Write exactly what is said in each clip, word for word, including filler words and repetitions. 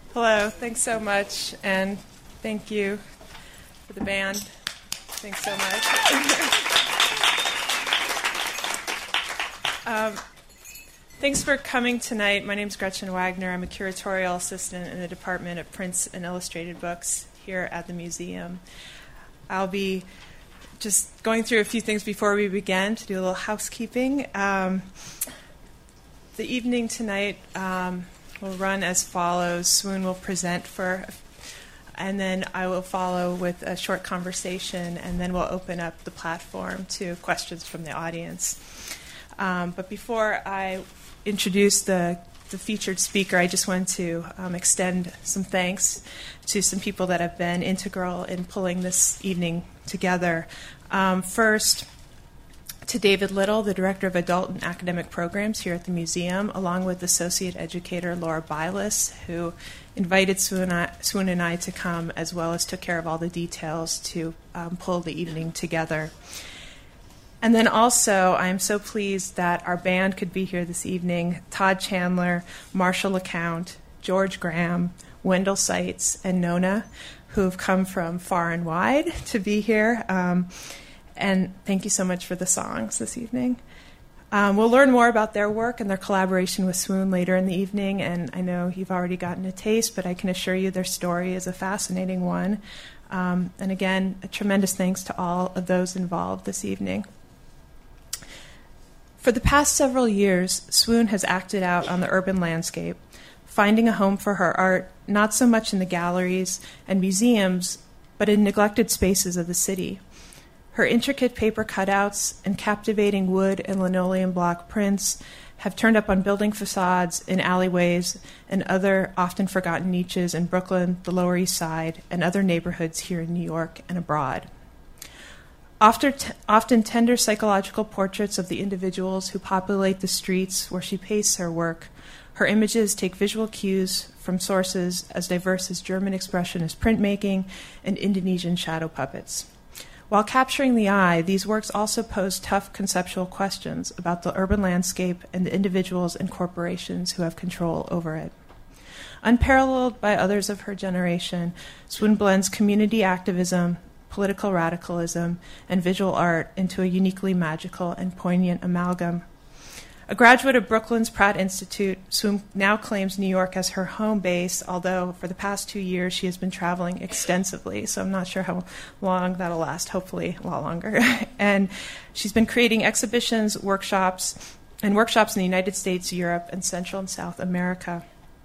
Hello, thanks so much, and thank you for the band. Thanks so much. um, thanks for coming tonight. My name is Gretchen Wagner. I'm a curatorial assistant in the Department of Prints and Illustrated Books here at the museum. I'll be just going through a few things before we begin to do a little housekeeping. Um, the evening tonight um, will run as follows. Swoon will present for, and then I will follow with a short conversation, and then we'll open up the platform to questions from the audience. Um, but before I introduce the, the featured speaker, I just want to um, extend some thanks to some people that have been integral in pulling this evening together. Um, first, to David Little, the Director of Adult and Academic Programs here at the museum, along with Associate Educator Laura Bilas, who invited Swoon, I, Swoon and I to come, as well as took care of all the details to um, pull the evening together. And then also, I'm so pleased that our band could be here this evening. Todd Chandler, Marshall LeCount, George Graham, Wendell Seitz, and Nona, who've come from far and wide to be here. Um, and thank you so much for the songs this evening. Um, we'll learn more about their work and their collaboration with Swoon later in the evening, and I know you've already gotten a taste, but I can assure you their story is a fascinating one. Um, and again, a tremendous thanks to all of those involved this evening. For the past several years, Swoon has acted out on the urban landscape, finding a home for her art not so much in the galleries and museums, but in neglected spaces of the city. Her intricate paper cutouts and captivating wood and linoleum block prints have turned up on building facades, in alleyways, and other often forgotten niches in Brooklyn, the Lower East Side, and other neighborhoods here in New York and abroad. Often, t- often tender psychological portraits of the individuals who populate the streets where she pastes her work, her images take visual cues from sources as diverse as German expressionist printmaking and Indonesian shadow puppets. While capturing the eye, these works also pose tough conceptual questions about the urban landscape and the individuals and corporations who have control over it. Unparalleled by others of her generation, Swoon blends community activism, political radicalism, and visual art into a uniquely magical and poignant amalgam. A graduate of Brooklyn's Pratt Institute, Swoon now claims New York as her home base, although for the past two years she has been traveling extensively, so I'm not sure how long that'll last, hopefully a lot longer. And she's been creating exhibitions, workshops, and workshops in the United States, Europe, and Central and South America.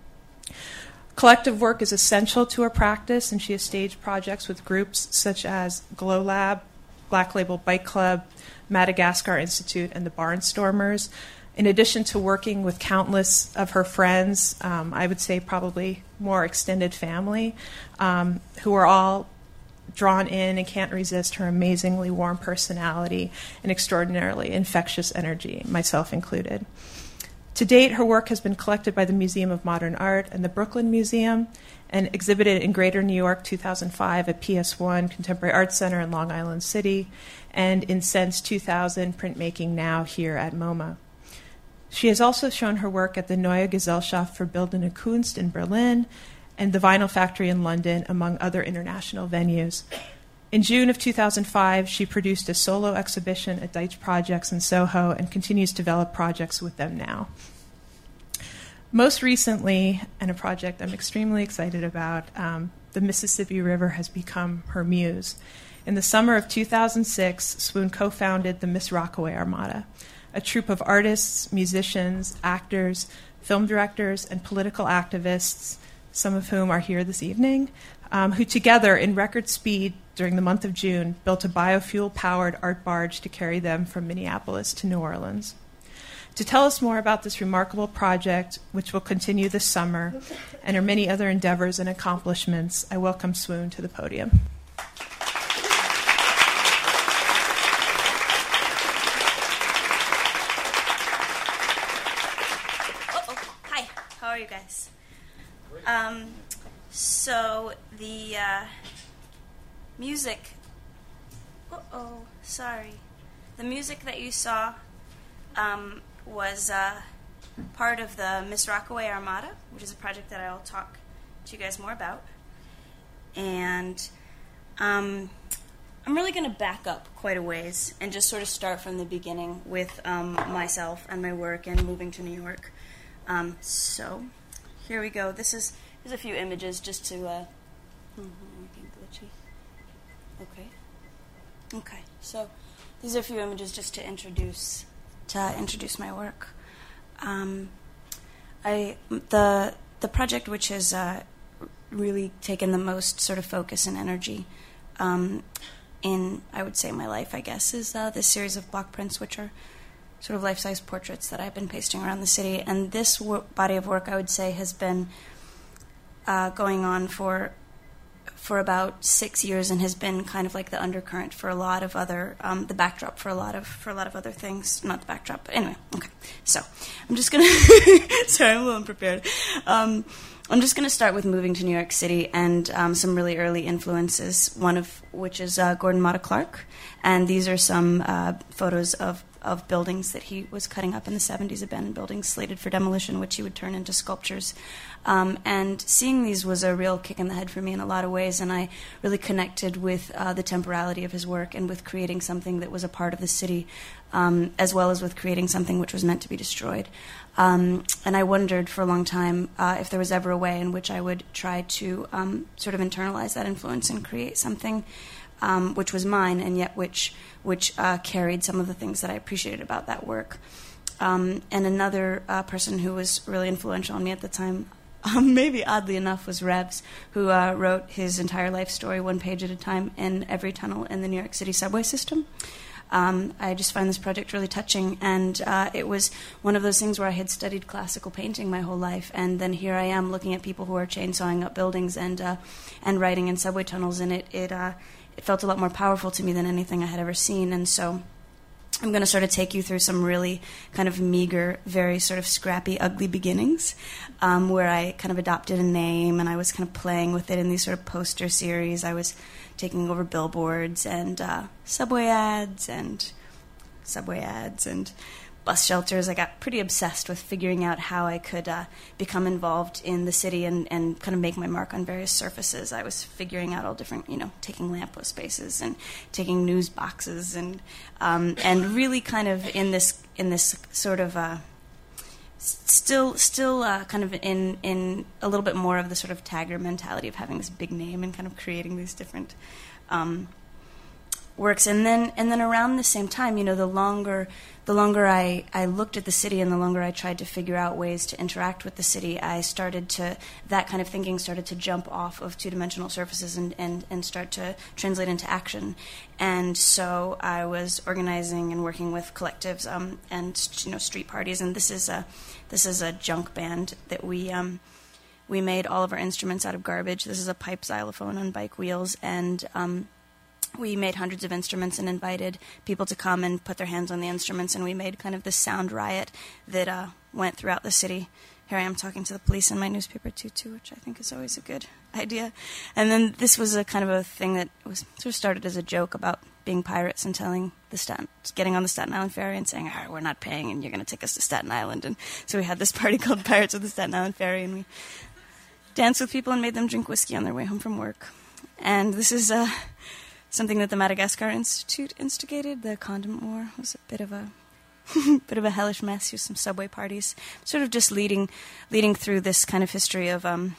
Collective work is essential to her practice, and she has staged projects with groups such as Glow Lab, Black Label Bike Club, Madagascar Institute, and the Barnstormers. In addition to working with countless of her friends, um, I would say probably more extended family, um, who are all drawn in and can't resist her amazingly warm personality and extraordinarily infectious energy, myself included. To date, her work has been collected by the Museum of Modern Art and the Brooklyn Museum and exhibited in Greater New York two thousand five at P S one Contemporary Arts Center in Long Island City, and in Since two thousand Printmaking Now here at MoMA. She has also shown her work at the Neue Gesellschaft für Bildende Kunst in Berlin and the Vinyl Factory in London, among other international venues. In June of two thousand five, she produced a solo exhibition at Deitch Projects in Soho and continues to develop projects with them now. Most recently, and a project I'm extremely excited about, um, the Mississippi River has become her muse. In the summer of two thousand six, Swoon co-founded the Miss Rockaway Armada, a troupe of artists, musicians, actors, film directors, and political activists, some of whom are here this evening, um, who together, in record speed during the month of June, built a biofuel-powered art barge to carry them from Minneapolis to New Orleans. To tell us more about this remarkable project, which will continue this summer, and her many other endeavors and accomplishments, I welcome Swoon to the podium. How are you guys? Um, so the uh, music, uh-oh, sorry. The music that you saw um, was uh, part of the Miss Rockaway Armada, which is a project that I will talk to you guys more about. And um, I'm really going to back up quite a ways and just sort of start from the beginning with um, myself and my work and moving to New York. Um, so here we go. This is here's a few images just to. Uh, mm-hmm, glitchy. Okay. Okay. So these are a few images just to introduce to introduce my work. Um, I the the project which has uh, really taken the most sort of focus and energy um, in, I would say, my life, I guess, is uh, this series of block prints, which are sort of life-size portraits that I've been pasting around the city. And this wor- body of work, I would say, has been uh, going on for for about six years and has been kind of like the undercurrent for a lot of other, um, the backdrop for a lot of for a lot of other things. Not the backdrop, but anyway. Okay, so I'm just gonna. Sorry, I'm a little unprepared. Um, I'm just going to start with moving to New York City and um, some really early influences, one of which is uh, Gordon Matta Clark. And these are some uh, photos of, of buildings that he was cutting up in the seventies, abandoned buildings slated for demolition, which he would turn into sculptures. Um, and seeing these was a real kick in the head for me in a lot of ways, and I really connected with uh, the temporality of his work and with creating something that was a part of the city, um, as well as with creating something which was meant to be destroyed. Um, and I wondered for a long time uh, if there was ever a way in which I would try to um, sort of internalize that influence and create something um, which was mine, and yet which which uh, carried some of the things that I appreciated about that work. Um, and another uh, person who was really influential on me at the time, um, maybe oddly enough, was Rebs, who uh, wrote his entire life story one page at a time in every tunnel in the New York City subway system. Um, I just find this project really touching, and uh, it was one of those things where I had studied classical painting my whole life, and then here I am looking at people who are chainsawing up buildings and uh, and writing in subway tunnels, and it it, uh, it felt a lot more powerful to me than anything I had ever seen. And so I'm going to sort of take you through some really kind of meager, very sort of scrappy, ugly beginnings, um, where I kind of adopted a name, and I was kind of playing with it in these sort of poster series. I was taking over billboards and uh, subway ads and subway ads and bus shelters. I got pretty obsessed with figuring out how I could uh, become involved in the city and, and kind of make my mark on various surfaces. I was figuring out all different, you know, taking lamppost spaces and taking news boxes and um, and really kind of in this in this sort of uh, still still uh, kind of in in a little bit more of the sort of tagger mentality of having this big name and kind of creating these different um, works. And then and then around the same time, you know, the longer the longer I, I looked at the city and the longer I tried to figure out ways to interact with the city, I started to, that kind of thinking started to jump off of two-dimensional surfaces and, and, and start to translate into action. And so I was organizing and working with collectives um, and, you know, street parties. And this is a this is a junk band that we um, we made all of our instruments out of garbage. This is a pipe xylophone on bike wheels, and um, we made hundreds of instruments and invited people to come and put their hands on the instruments, and we made kind of this sound riot that uh, went throughout the city. Here I am talking to the police in my newspaper tutu, which I think is always a good idea. And then this was a kind of a thing that was sort of started as a joke about being pirates and telling the Staten, getting on the Staten Island ferry and saying, "All right, we're not paying, and you're going to take us to Staten Island." And so we had this party called Pirates of the Staten Island Ferry, and we danced with people and made them drink whiskey on their way home from work. And this is uh, something that the Madagascar Institute instigated. The Condiment War was a bit of a bit of a hellish mess. Used some subway parties, sort of just leading leading through this kind of history of um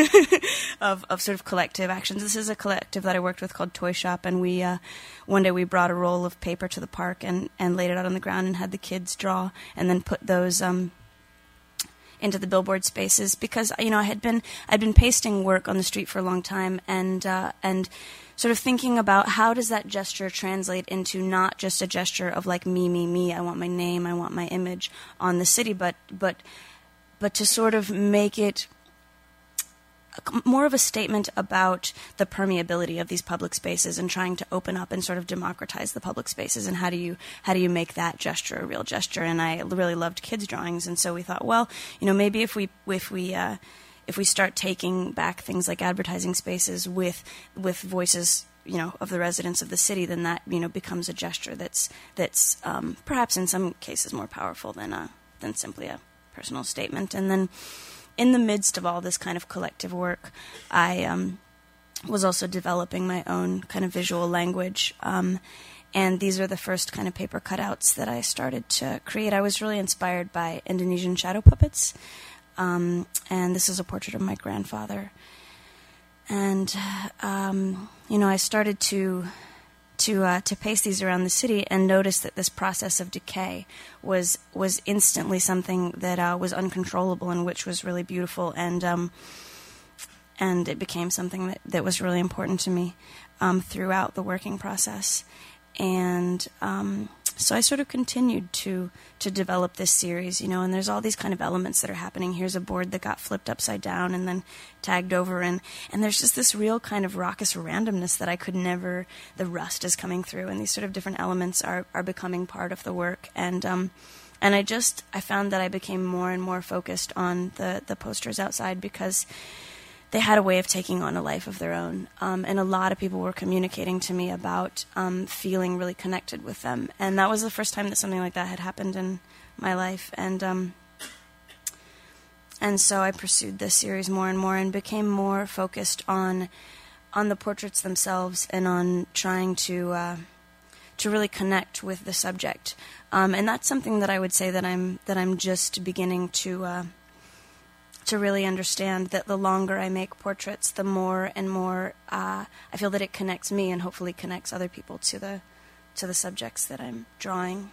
of of sort of collective actions. This is a collective that I worked with called Toy Shop, and we uh, one day we brought a roll of paper to the park and, and laid it out on the ground and had the kids draw and then put those um into the billboard spaces, because you know I had been I'd been pasting work on the street for a long time, and uh, and sort of thinking about how does that gesture translate into not just a gesture of like me me me I want my name, I want my image on the city, but but but to sort of make it more of a statement about the permeability of these public spaces and trying to open up and sort of democratize the public spaces, and how do you how do you make that gesture a real gesture. And I really loved kids' drawings, and so we thought, well, you know, maybe if we if we uh, if we start taking back things like advertising spaces with with voices, you know, of the residents of the city, then that, you know, becomes a gesture that's that's um, perhaps in some cases more powerful than a than simply a personal statement. And then in the midst of all this kind of collective work, I um, was also developing my own kind of visual language. Um, and these are the first kind of paper cutouts that I started to create. I was really inspired by Indonesian shadow puppets. Um, and this is a portrait of my grandfather. And, um, you know, I started to to uh, to paste these around the city and noticed that this process of decay was was instantly something that uh, was uncontrollable and which was really beautiful. And um, and it became something that, that was really important to me um, throughout the working process. And um, so I sort of continued to to develop this series, you know, and there's all these kind of elements that are happening. Here's a board that got flipped upside down and then tagged over, and, and there's just this real kind of raucous randomness that I could never, the rust is coming through, and these sort of different elements are, are becoming part of the work. And um, and I just, I found that I became more and more focused on the, the posters outside because they had a way of taking on a life of their own. Um, and a lot of people were communicating to me about um, feeling really connected with them. And that was the first time that something like that had happened in my life. And um, and so I pursued this series more and more and became more focused on on the portraits themselves and on trying to uh, to really connect with the subject. Um, and that's something that I would say that I'm that I'm just beginning to uh, to really understand, that the longer I make portraits, the more and more uh, I feel that it connects me and hopefully connects other people to the to the subjects that I'm drawing.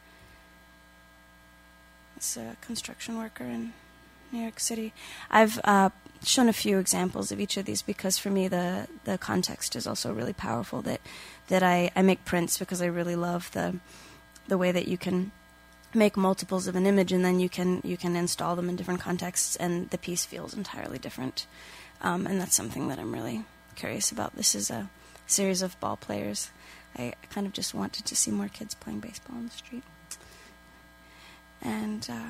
It's a construction worker in New York City. I've uh, shown a few examples of each of these because for me the, the context is also really powerful. That that I, I make prints because I really love the the way that you can make multiples of an image, and then you can you can install them in different contexts, and the piece feels entirely different. Um, and that's something that I'm really curious about. This is a series of ball players. I, I kind of just wanted to see more kids playing baseball on the street. And uh,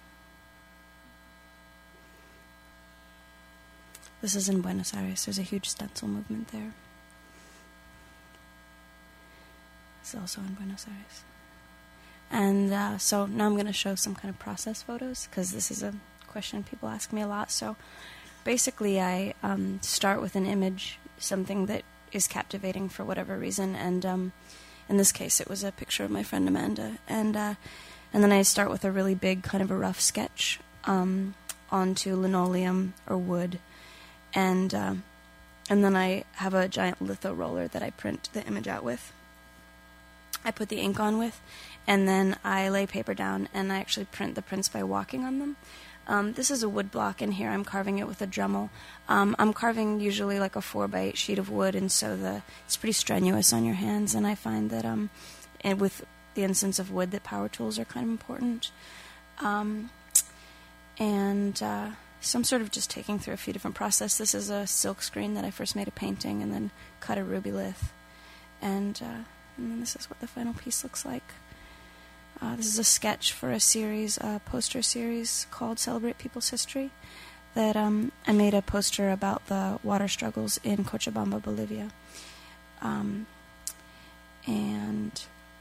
this is in Buenos Aires. There's a huge stencil movement there. It's also in Buenos Aires. And uh, so now I'm going to show some kind of process photos, because this is a question people ask me a lot. So basically I um, start with an image, something that is captivating for whatever reason. And um, in this case, it was a picture of my friend Amanda. And uh, and then I start with a really big kind of a rough sketch um, onto linoleum or wood. And, uh, and then I have a giant litho roller that I print the image out with. I put the ink on with, and then I lay paper down, and I actually print the prints by walking on them. Um, this is a wood block, and here I'm carving it with a Dremel. Um, I'm carving usually like a four by eight sheet of wood, and so the it's pretty strenuous on your hands, and I find that um, and with the instance of wood, that power tools are kind of important. Um, and uh, so I'm sort of just taking through a few different processes. This is a silk screen that I first made a painting and then cut a ruby lith. And, uh, and then this is what the final piece looks like. Uh, this is a sketch for a series, a poster series called Celebrate People's History, that um, I made a poster about the water struggles in Cochabamba, Bolivia. Um, and,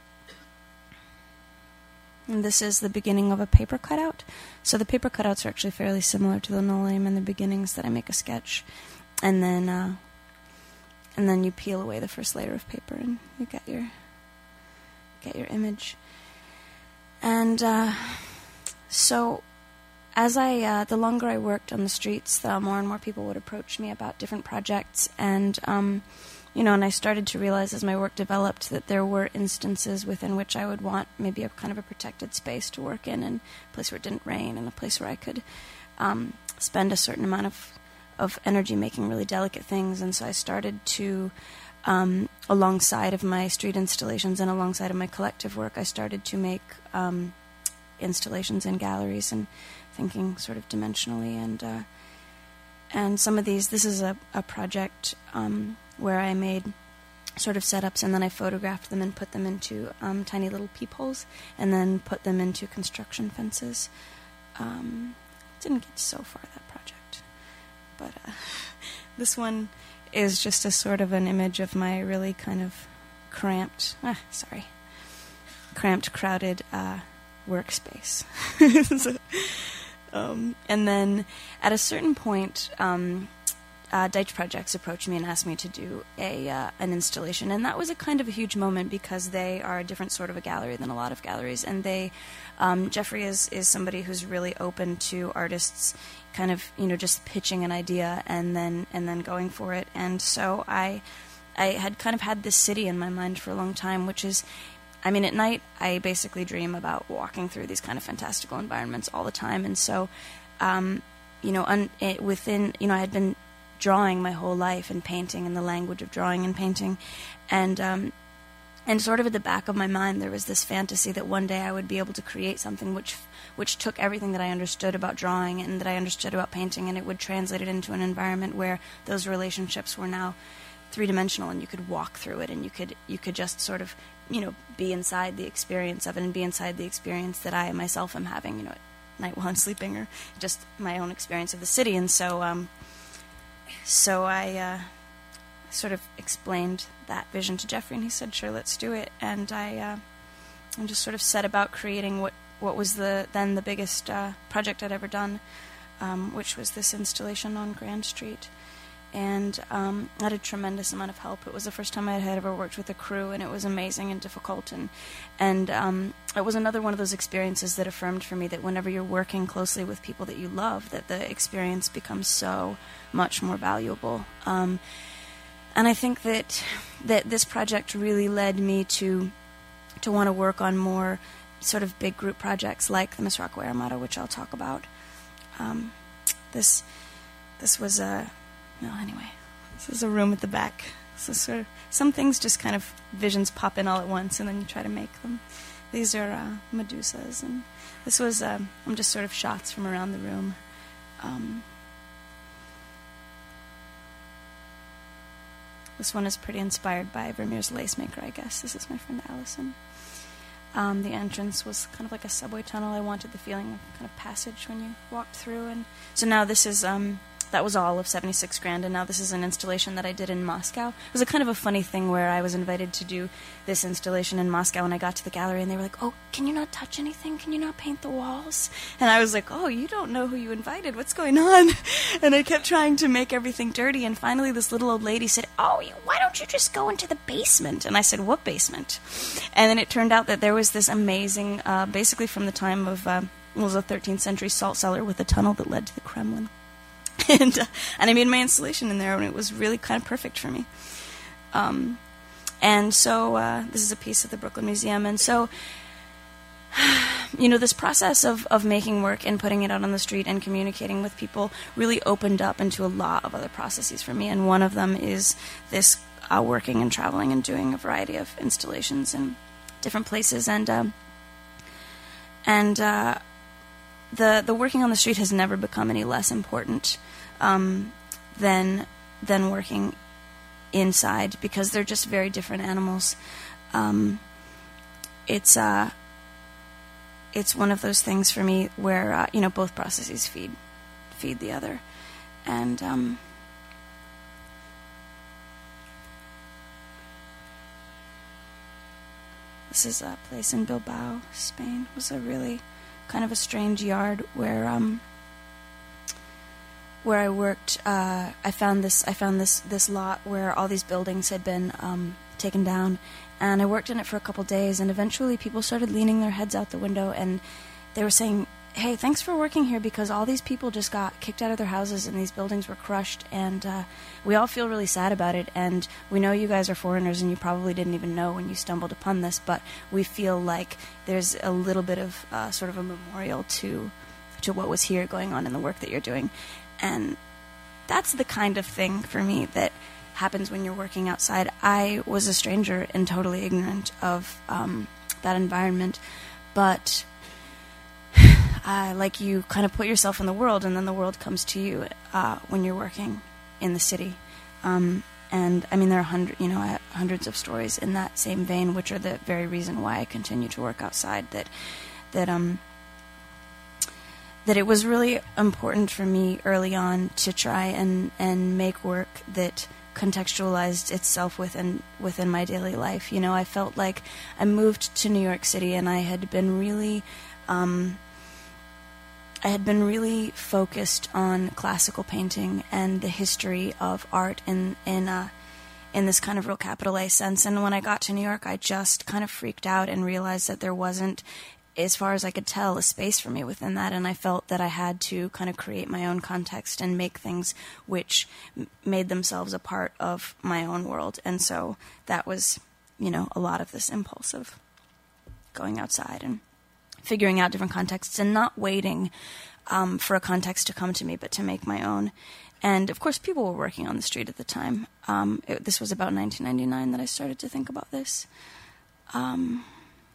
and this is the beginning of a paper cutout. So the paper cutouts are actually fairly similar to the linoleum in the beginnings, that I make a sketch, and then uh, and then you peel away the first layer of paper, and you get your get your image. And uh, so, as I, uh, the longer I worked on the streets, the more and more people would approach me about different projects. And, um, you know, and I started to realize as my work developed that there were instances within which I would want maybe a kind of a protected space to work in, and a place where it didn't rain, and a place where I could um, spend a certain amount of, of energy making really delicate things. And so I started to... Um, alongside of my street installations and alongside of my collective work, I started to make um, installations in galleries and thinking sort of dimensionally. And uh, and some of these, this is a, a project um, where I made sort of setups, and then I photographed them and put them into um, tiny little peepholes, and then put them into construction fences. Um, didn't get so far, that project. But uh, this one is just a sort of an image of my really kind of cramped, ah, sorry, cramped, crowded uh, workspace. so, Um, and then at a certain point, um, uh, Deitch Projects approached me and asked me to do a uh, an installation. And that was a kind of a huge moment because they are a different sort of a gallery than a lot of galleries. And they, um, Jeffrey is, is somebody who's really open to artists kind of, you know, just pitching an idea and then and then going for it. And so I, I had kind of had this city in my mind for a long time, which is, I mean, at night, I basically dream about walking through these kind of fantastical environments all the time. And so, um, you know, un- it, within, you know, I had been drawing my whole life and painting in the language of drawing and painting. And, um, and sort of at the back of my mind, there was this fantasy that one day I would be able to create something which, which took everything that I understood about drawing and that I understood about painting, and it would translate it into an environment where those relationships were now three-dimensional, and you could walk through it, and you could you could just sort of, you know, be inside the experience of it, and be inside the experience that I myself am having, you know, at night while I'm sleeping, or just my own experience of the city. And so, um, so I uh, sort of explained that vision to Jeffrey, and he said, "Sure, let's do it." And I, uh, I just sort of set about creating what what was the then the biggest uh, project I'd ever done, um, which was this installation on Grand Street. And um, I had a tremendous amount of help. It was the first time I had ever worked with a crew, and it was amazing and difficult. And and um, it was another one of those experiences that affirmed for me that whenever you're working closely with people that you love, that the experience becomes so much more valuable. Um, and I think that that this project really led me to to want to work on more sort of big group projects like the Miss Rockaway Armada, which I'll talk about. Um, this this was a No, anyway, this is a room at the back. So sort of, some things just kind of, visions pop in all at once, and then you try to make them. These are uh, Medusas, and this was, um, I'm just sort of shots from around the room. Um, this one is pretty inspired by Vermeer's Lace Maker, I guess. This is my friend Allison. Um, the entrance was kind of like a subway tunnel. I wanted the feeling of kind of passage when you walked through. And so now this is... Um, That was all of seventy-six grand, and now this is an installation that I did in Moscow. It was a kind of a funny thing where I was invited to do this installation in Moscow, and I got to the gallery, and they were like, "Oh, can you not touch anything? Can you not paint the walls?" And I was like, "Oh, you don't know who you invited. What's going on?" And I kept trying to make everything dirty, and finally this little old lady said, "Oh, why don't you just go into the basement?" And I said, "What basement?" And then it turned out that there was this amazing, uh, basically from the time of, uh, it was a thirteenth century salt cellar with a tunnel that led to the Kremlin. And uh, and I made my installation in there, and it was really kind of perfect for me. Um, and so uh, this is a piece of the Brooklyn Museum. And so, you know, this process of, of making work and putting it out on the street and communicating with people really opened up into a lot of other processes for me. And one of them is this uh, working and traveling and doing a variety of installations in different places. And uh, and uh, the the working on the street has never become any less important um, than than working inside, because they're just very different animals. Um, it's uh, it's one of those things for me where uh, you know, both processes feed feed the other, and um, this is a place in Bilbao, Spain. It was a really kind of a strange yard where um where I worked. Uh, I found this I found this this lot where all these buildings had been um, taken down, and I worked in it for a couple days. And eventually, people started leaning their heads out the window, and they were saying, "Hey, thanks for working here, because all these people just got kicked out of their houses, and these buildings were crushed, and uh, we all feel really sad about it. And we know you guys are foreigners, and you probably didn't even know when you stumbled upon this, but we feel like there's a little bit of uh, sort of a memorial to to what was here going on in the work that you're doing." And that's the kind of thing for me that happens when you're working outside. I was a stranger and totally ignorant of um, that environment, but uh, like, you kind of put yourself in the world, and then the world comes to you uh, when you're working in the city. Um, and I mean, there are hundred, you know, I have hundreds of stories in that same vein, which are the very reason why I continue to work outside. That that um. that it was really important for me early on to try and, and make work that contextualized itself within within my daily life. You know, I felt like I moved to New York City, and I had been really, um, I had been really focused on classical painting and the history of art in in uh, in this kind of real capital A sense. And when I got to New York, I just kind of freaked out and realized that there wasn't, as far as I could tell, a space for me within that. And I felt that I had to kind of create my own context and make things which m- made themselves a part of my own world. And so that was, you know, a lot of this impulse of going outside and figuring out different contexts and not waiting um, for a context to come to me, but to make my own. And, of course, people were working on the street at the time. Um, it, this was about nineteen ninety-nine that I started to think about this. Um,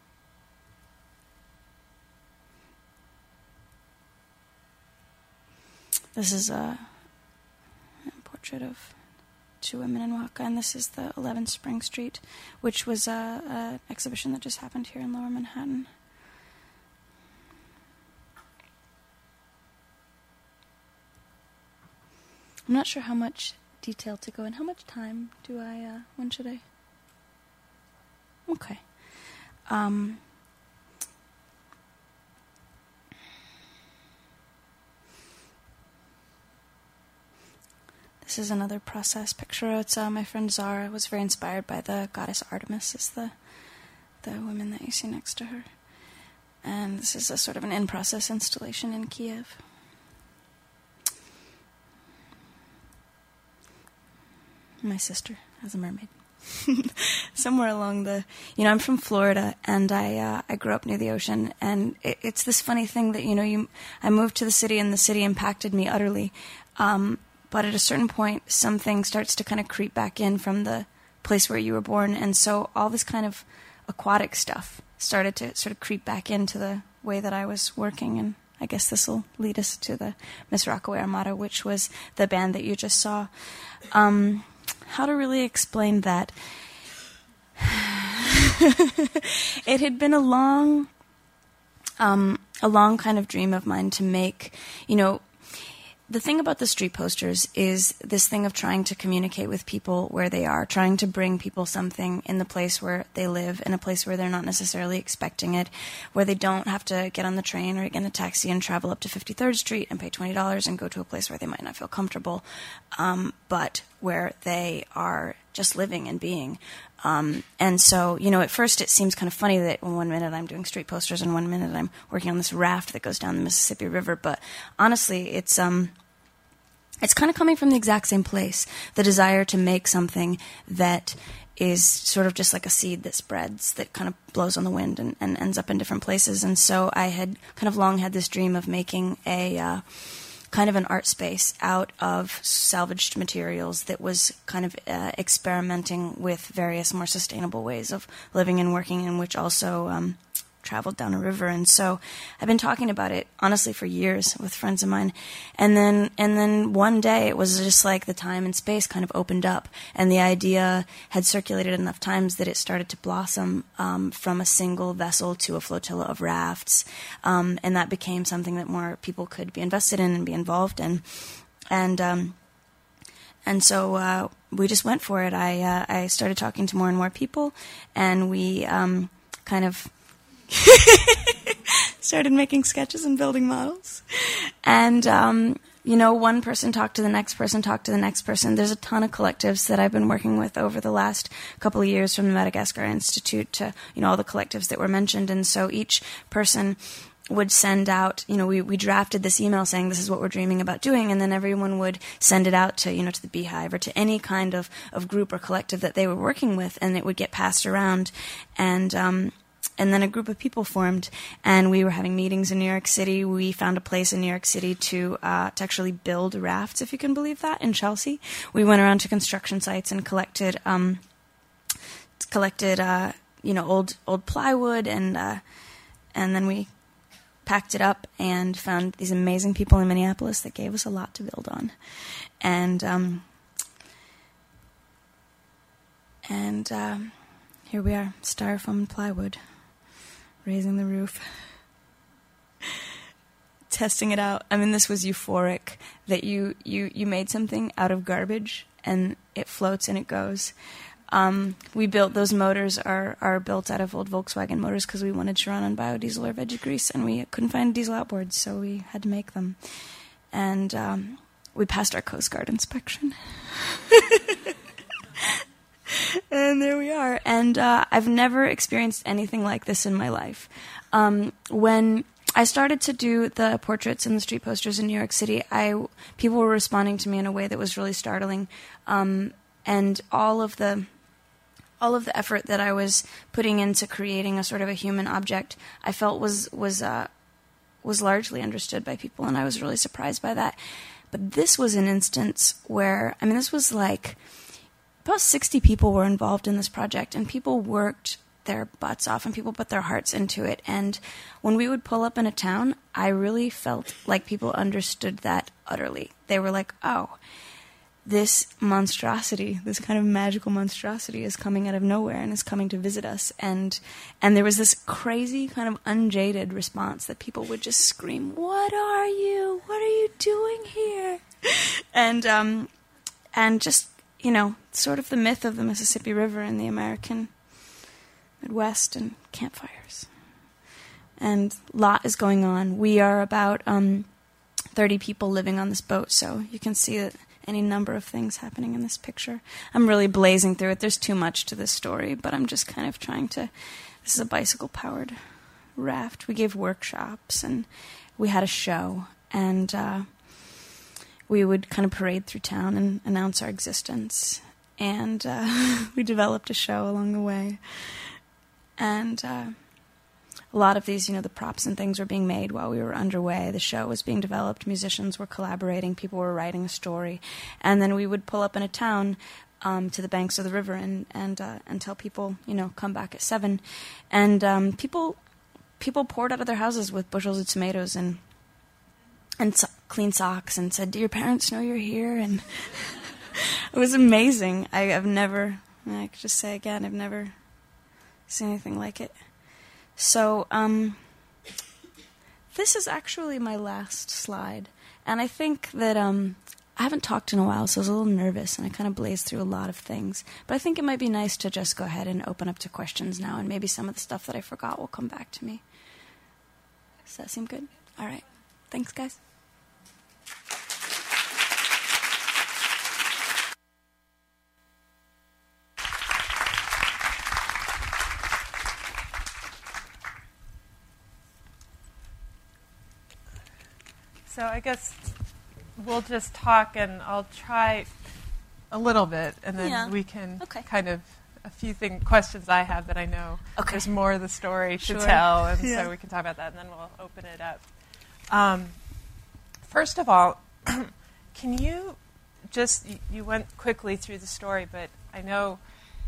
this is a, a portrait of two women in Oaxaca, and this is the eleven Spring Street, which was an exhibition that just happened here in Lower Manhattan. I'm not sure how much detail to go in. How much time do I, uh, when should I? Okay. Um, this is another process picture. It's uh, my friend Zara was very inspired by the goddess Artemis, is the, the woman that you see next to her. And this is a sort of an in-process installation in Kiev. My sister as a mermaid. Somewhere along the, you know, I'm from Florida, and I uh, I grew up near the ocean, and it, it's this funny thing that, you know, you I moved to the city, and the city impacted me utterly. Um, but at a certain point, something starts to kind of creep back in from the place where you were born, and so all this kind of aquatic stuff started to sort of creep back into the way that I was working, and I guess this will lead us to the Miss Rockaway Armada, which was the band that you just saw. Um, how to really explain that? It had been a long, um, a long kind of dream of mine to make, you know, the thing about the street posters is this thing of trying to communicate with people where they are, trying to bring people something in the place where they live, in a place where they're not necessarily expecting it, where they don't have to get on the train or get in a taxi and travel up to fifty-third Street and pay twenty dollars and go to a place where they might not feel comfortable, um, but where they are just living and being. Um, and so, you know, at first it seems kind of funny that one minute I'm doing street posters and one minute I'm working on this raft that goes down the Mississippi River. But honestly, it's um, it's kind of coming from the exact same place, the desire to make something that is sort of just like a seed that spreads, that kind of blows on the wind and, and ends up in different places. And so I had kind of long had this dream of making a uh, kind of an art space out of salvaged materials that was kind of uh, experimenting with various more sustainable ways of living and working, and which also um, traveled down a river. And so I've been talking about it honestly for years with friends of mine, and then and then one day it was just like the time and space kind of opened up, and the idea had circulated enough times that it started to blossom um, from a single vessel to a flotilla of rafts, um, and that became something that more people could be invested in and be involved in, and um, and so uh, we just went for it. I uh, I started talking to more and more people, and we um, kind of started making sketches and building models. And, um, you know, one person talked to the next person, talked to the next person. There's a ton of collectives that I've been working with over the last couple of years, from the Madagascar Institute to, you know, all the collectives that were mentioned. And so each person would send out, you know, we, we drafted this email saying this is what we're dreaming about doing, and then everyone would send it out to, you know, to the Beehive or to any kind of, of group or collective that they were working with, and it would get passed around. And, um, And then a group of people formed, and we were having meetings in New York City. We found a place in New York City to uh, to actually build rafts, if you can believe that, in Chelsea. We went around to construction sites and collected um, collected uh, you know old old plywood, and uh, and then we packed it up and found these amazing people in Minneapolis that gave us a lot to build on, and um, and um, here we are, styrofoam and plywood. Raising the roof, testing it out. I mean, this was euphoric, that you, you, you made something out of garbage and it floats and it goes. Um, we built those motors are are built out of old Volkswagen motors because we wanted to run on biodiesel or veggie grease, and we couldn't find diesel outboards, so we had to make them. And um, we passed our Coast Guard inspection. And there we are. And uh, I've never experienced anything like this in my life. Um, when I started to do the portraits and the street posters in New York City, I people were responding to me in a way that was really startling. Um, and all of the all of the effort that I was putting into creating a sort of a human object, I felt was was uh, was largely understood by people, and I was really surprised by that. But this was an instance where, I mean, this was like about sixty people were involved in this project, and people worked their butts off, and people put their hearts into it. And when we would pull up in a town, I really felt like people understood that utterly. They were like, oh, this monstrosity, this kind of magical monstrosity is coming out of nowhere and is coming to visit us. And and there was this crazy kind of unjaded response that people would just scream, what are you? What are you doing here? And um, and just, you know, sort of the myth of the Mississippi River and the American Midwest and campfires. And a lot is going on. We are about um, thirty people living on this boat, so you can see that any number of things happening in this picture. I'm really blazing through it. There's too much to this story, but I'm just kind of trying to... This is a bicycle-powered raft. We gave workshops, and we had a show, and uh, we would kind of parade through town and announce our existence. And uh, we developed a show along the way. And uh, a lot of these, you know, the props and things were being made while we were underway. The show was being developed. Musicians were collaborating. People were writing a story. And then we would pull up in a town um, to the banks of the river and and uh, and tell people, you know, come back at seven. And um, people people poured out of their houses with bushels of tomatoes and and so- clean socks and said, "Do your parents know you're here?" And it was amazing. I, I've never, I could just say again, I've never seen anything like it. So, um, this is actually my last slide. And I think that um, I haven't talked in a while, so I was a little nervous, and I kind of blazed through a lot of things. But I think it might be nice to just go ahead and open up to questions now, and maybe some of the stuff that I forgot will come back to me. Does that seem good? All right. Thanks, guys. So I guess we'll just talk, and I'll try a little bit, and then yeah. we can okay. kind of, a few thing, questions I have that I know okay. there's more of the story to sure. tell, and yeah. so we can talk about that, and then we'll open it up. Um, first of all, can you just, you, you went quickly through the story, but I know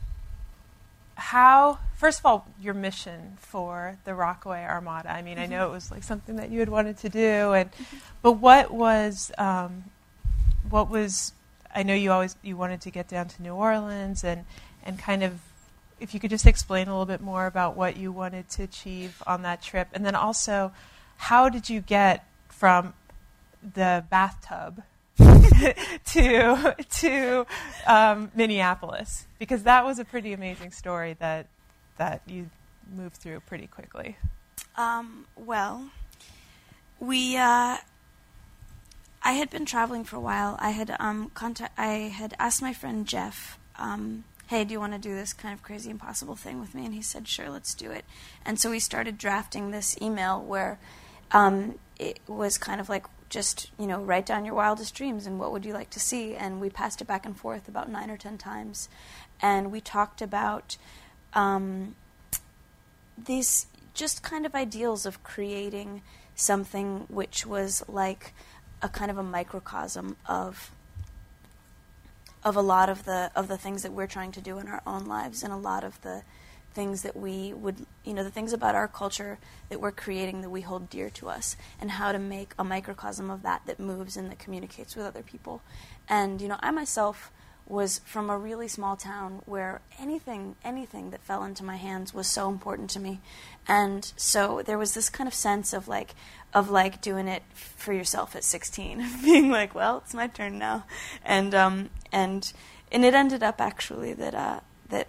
how, first of all, your mission for the Rockaway Armada. I mean, mm-hmm. I know it was like something that you had wanted to do, and mm-hmm. but what was, um, what was, I know you always, you wanted to get down to New Orleans, and, and kind of, if you could just explain a little bit more about what you wanted to achieve on that trip, and then also, how did you get from the bathtub to to um, Minneapolis, because that was a pretty amazing story that that you moved through pretty quickly. Um, well, we uh, I had been traveling for a while. I had um, contact. I had asked my friend Jeff, um, "Hey, do you want to do this kind of crazy, impossible thing with me?" And he said, "Sure, let's do it." And so we started drafting this email where um, it was kind of like, just, you know, write down your wildest dreams and what would you like to see. And we passed it back and forth about nine or ten times. And we talked about um, these just kind of ideals of creating something which was like a kind of a microcosm of of a lot of the of the things that we're trying to do in our own lives, and a lot of the things that we would, you know, the things about our culture that we're creating that we hold dear to us, and how to make a microcosm of that that moves and that communicates with other people. And, you know, I myself was from a really small town where anything, anything that fell into my hands was so important to me. And so there was this kind of sense of like, of like doing it for yourself at sixteen, being like, well, it's my turn now. And, um, and, and it ended up actually that, uh, that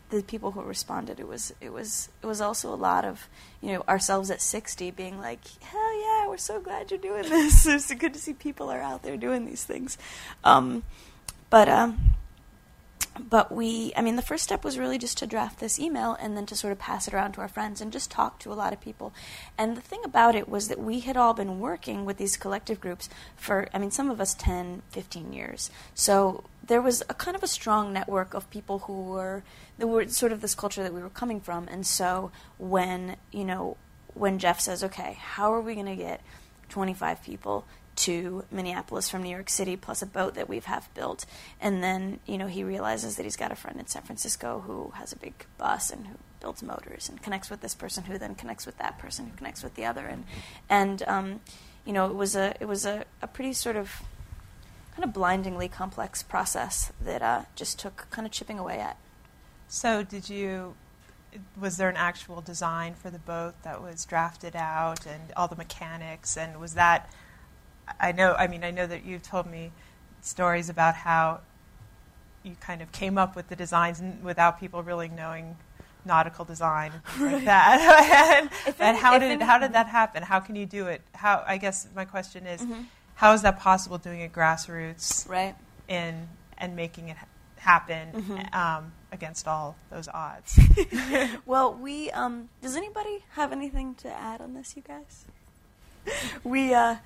the people who responded, it was it was it was also a lot of, you know, ourselves at sixty being like, hell yeah, we're so glad you're doing this. It's good to see people are out there doing these things. Um, but um, but we, I mean, the first step was really just to draft this email and then to sort of pass it around to our friends and just talk to a lot of people. And the thing about it was that we had all been working with these collective groups for, I mean, some of us ten, fifteen years. So there was a kind of a strong network of people who were, there were sort of this culture that we were coming from. And so when, you know, when Jeff says, okay, how are we going to get twenty-five people to Minneapolis from New York City, plus a boat that we've half built, and then, you know, he realizes that he's got a friend in San Francisco who has a big bus and who builds motors and connects with this person, who then connects with that person, who connects with the other, and and um, you know, it was a it was a, a pretty sort of kind of blindingly complex process that uh, just took kind of chipping away at. So, did you? Was there an actual design for the boat that was drafted out, and all the mechanics, and was that? I know, I mean, I know that you've told me stories about how you kind of came up with the designs without people really knowing nautical design and things right. like that. and if and it, how if did it, how did that happen? How can you do it? How I guess my question is, mm-hmm. how is that possible doing it grassroots right. in and making it happen mm-hmm. um, against all those odds? Well, we um, does anybody have anything to add on this, you guys? we uh,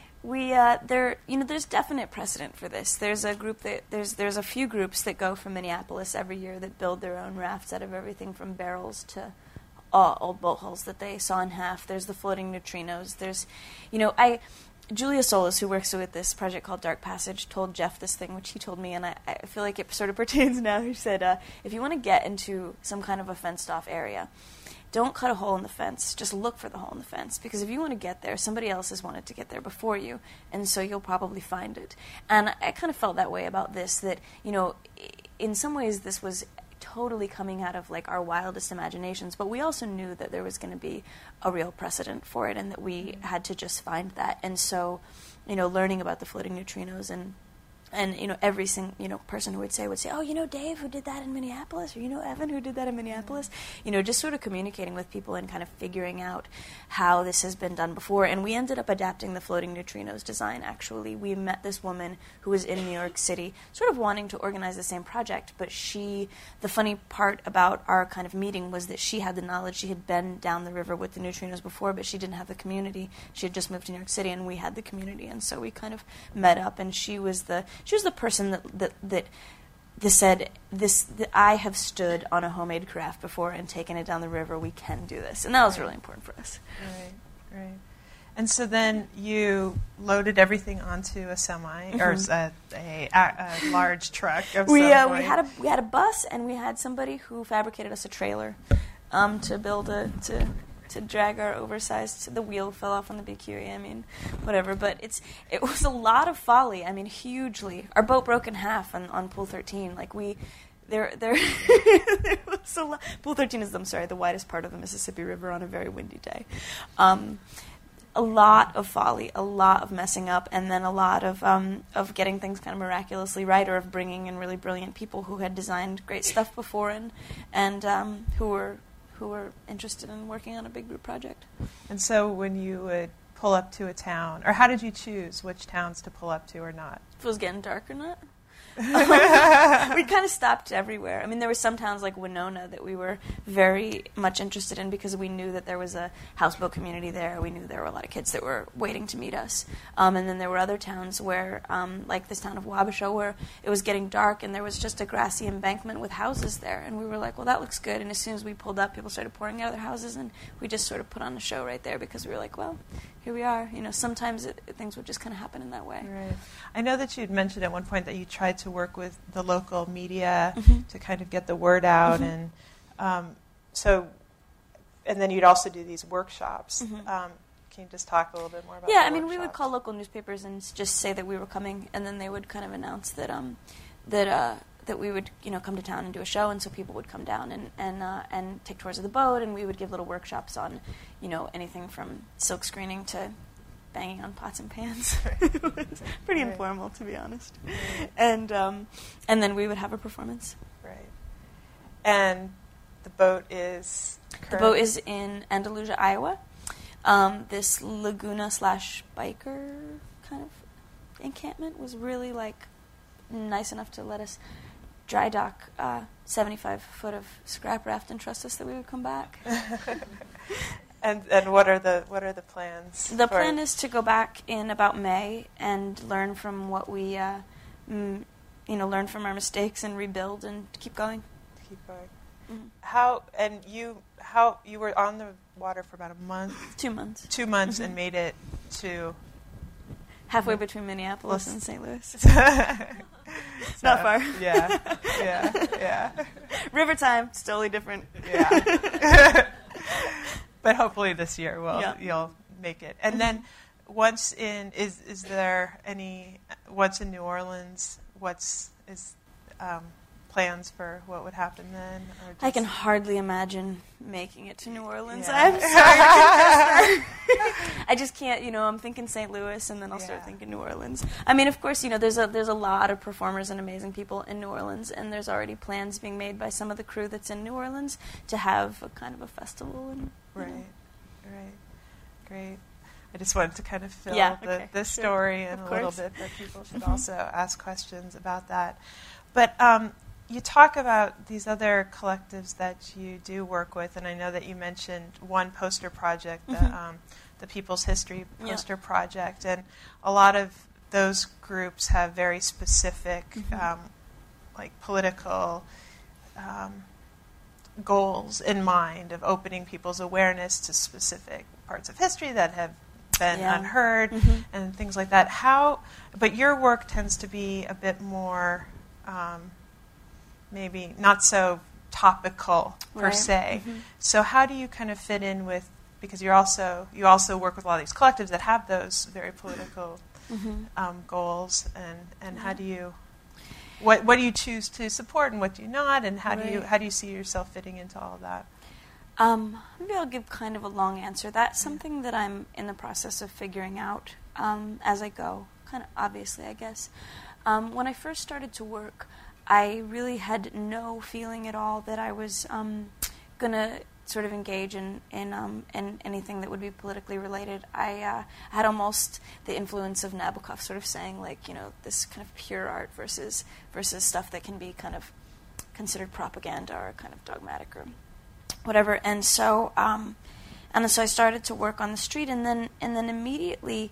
We uh, there, you know, there's definite precedent for this. There's a group that there's there's a few groups that go from Minneapolis every year that build their own rafts out of everything from barrels to uh, old boat hulls that they saw in half. There's the floating neutrinos. There's, you know, I Julia Solis, who works with this project called Dark Passage, told Jeff this thing, which he told me, and I, I feel like it sort of pertains now. He said, uh, if you want to get into some kind of a fenced-off area, don't cut a hole in the fence. Just look for the hole in the fence. Because if you want to get there, somebody else has wanted to get there before you, and so you'll probably find it. And I, I kind of felt that way about this, that, you know, in some ways this was totally coming out of, like, our wildest imaginations, but we also knew that there was going to be a real precedent for it and that we had to just find that. And so, you know, learning about the floating neutrinos and And, you know, every sing, you know, person who would say would say, oh, you know Dave who did that in Minneapolis, or you know Evan who did that in Minneapolis. You know, just sort of communicating with people and kind of figuring out how this has been done before. And we ended up adapting the floating neutrinos design, actually. We met this woman who was in New York City, sort of wanting to organize the same project, but she, the funny part about our kind of meeting was that she had the knowledge. She had been down the river with the neutrinos before, but she didn't have the community. She had just moved to New York City, and we had the community. And so we kind of met up, and she was the... She was the person that that that, that said, "This that I have stood on a homemade carafe before and taken it down the river. We can do this," and that was right. really important for us. Right, right. And so then you loaded everything onto a semi mm-hmm. or a, a, a large truck. Of we some uh, point. we had a we had a bus, and we had somebody who fabricated us a trailer um, to build a to. to drag our oversized, the wheel fell off on the B Q E, I mean, whatever, but it's it was a lot of folly, I mean, hugely. Our boat broke in half on, on Pool thirteen, like we, there, there, there was a lot. Pool thirteen is, I'm sorry, the widest part of the Mississippi River on a very windy day. Um, a lot of folly, a lot of messing up, and then a lot of um, of getting things kind of miraculously right, or of bringing in really brilliant people who had designed great stuff before and, and um, who were who were interested in working on a big group project. And so when you would pull up to a town, or how did you choose which towns to pull up to or not? If it was getting dark or not? We kind of stopped everywhere. I mean, there were some towns like Winona that we were very much interested in because we knew that there was a houseboat community there. We knew there were a lot of kids that were waiting to meet us. Um, and then there were other towns where, um, like this town of Wabasha, where it was getting dark and there was just a grassy embankment with houses there. And we were like, well, that looks good. And as soon as we pulled up, people started pouring out of their houses, and we just sort of put on a show right there because we were like, well, here we are. You know, sometimes it, things would just kind of happen in that way. Right. I know that you'd mentioned at one point that you tried to work with the local media mm-hmm. to kind of get the word out, mm-hmm. and um, so, and then you'd also do these workshops. Mm-hmm. Um, can you just talk a little bit more about? Yeah, the I mean, workshops? we would call local newspapers and just say that we were coming, and then they would kind of announce that um, that uh, that we would, you know, come to town and do a show, and so people would come down and and uh, and take tours of the boat, and we would give little workshops on, you know, anything from silk screening to banging on pots and pans. It was pretty right. informal, to be honest. Right. And um, and then we would have a performance. Right. And the boat is The boat is in Andalusia, Iowa. Um, this Laguna slash biker kind of encampment was really like nice enough to let us dry dock uh, seventy-five foot of scrap raft and trust us that we would come back. and and what are the what are the plans? The plan is to go back in about May and learn from what we, uh, mm, you know, learn from our mistakes and rebuild and keep going. Keep going. Mm-hmm. How and you how you were on the water for about a month, two months, two months, mm-hmm. and made it to halfway between Minneapolis and Saint Louis. So, not far. Yeah, yeah, yeah. River time, it's totally different. Yeah. But hopefully this year we'll, yeah. you'll make it. And then once in is is there any once in New Orleans? What's is um, plans for what would happen then? Or just I can hardly imagine making it to New Orleans. Yeah. I'm sorry to confess that. I just can't, you know, I'm thinking Saint Louis and then I'll Yeah. start thinking New Orleans. I mean, of course, you know, there's a there's a lot of performers and amazing people in New Orleans, and there's already plans being made by some of the crew that's in New Orleans to have a kind of a festival. And, Right, know. right. Great. I just wanted to kind of fill Yeah, the, okay, the sure. story in Of a little course. bit, but people should also ask questions about that. But um, you talk about these other collectives that you do work with, and I know that you mentioned one poster project, the, Mhm. um, the People's History Yeah. Poster Project, and a lot of those groups have very specific, Mhm. um, like political um, goals in mind of opening people's awareness to specific parts of history that have been Yeah. unheard Mhm. and things like that. How, but your work tends to be a bit more, um, maybe not so topical per Right. se. Mhm. So how do you kind of fit in with, because you're also you also work with a lot of these collectives that have those very political Mhm. um, goals, and and how Yeah. do you what what do you choose to support and what do you not, and how do you Right. how do you see yourself fitting into all of that? Um, maybe I'll give kind of a long answer. That's something that I'm in the process of figuring out um, as I go, kind of obviously, I guess. Um, when I first started to work, I really had no feeling at all that I was um, going to sort of engage in in, um, in anything that would be politically related. I uh, had almost the influence of Nabokov sort of saying, like, you know, this kind of pure art versus versus stuff that can be kind of considered propaganda or kind of dogmatic or whatever. And so um, and so I started to work on the street, and then and then immediately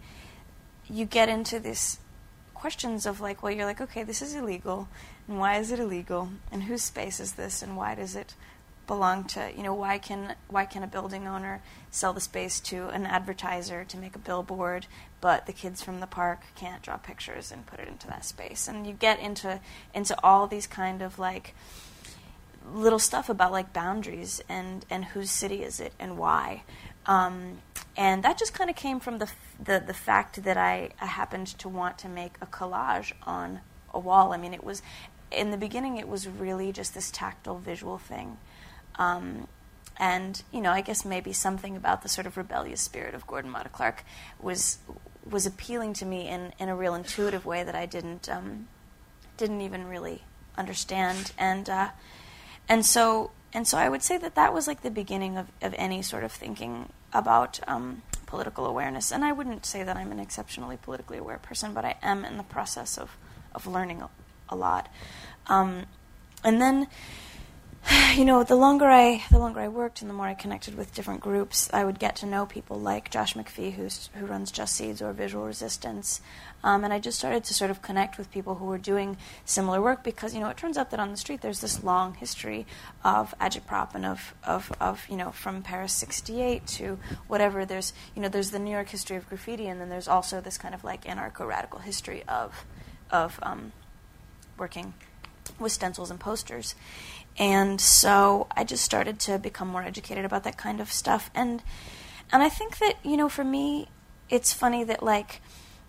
you get into this questions of like, well, you're like, okay, this is illegal, and why is it illegal, and whose space is this, and why does it belong to, you know, why can why can a building owner sell the space to an advertiser to make a billboard, but the kids from the park can't draw pictures and put it into that space? And you get into into all these kind of like little stuff about like boundaries and and whose city is it and why. Um, and that just kind of came from the, f- the the fact that I, I happened to want to make a collage on a wall. I mean, it was, in the beginning, it was really just this tactile visual thing. Um, and, you know, I guess maybe something about the sort of rebellious spirit of Gordon Matta Clark was was appealing to me in, in a real intuitive way that I didn't um, didn't even really understand. And uh, and so and so I would say that that was like the beginning of, of any sort of thinking about um, political awareness. And I wouldn't say that I'm an exceptionally politically aware person, but I am in the process of, of learning a, a lot. Um, and then, you know, the longer I the longer I worked and the more I connected with different groups, I would get to know people like Josh McPhee, who's, who runs Just Seeds or Visual Resistance. Um, and I just started to sort of connect with people who were doing similar work because, you know, it turns out that on the street there's this long history of agitprop and of, of, of you know, from Paris sixty-eight to whatever. There's, you know, there's the New York history of graffiti, and then there's also this kind of like anarcho-radical history of, of um, working with stencils and posters. And so I just started to become more educated about that kind of stuff. And and I think that, you know, for me, it's funny that, like,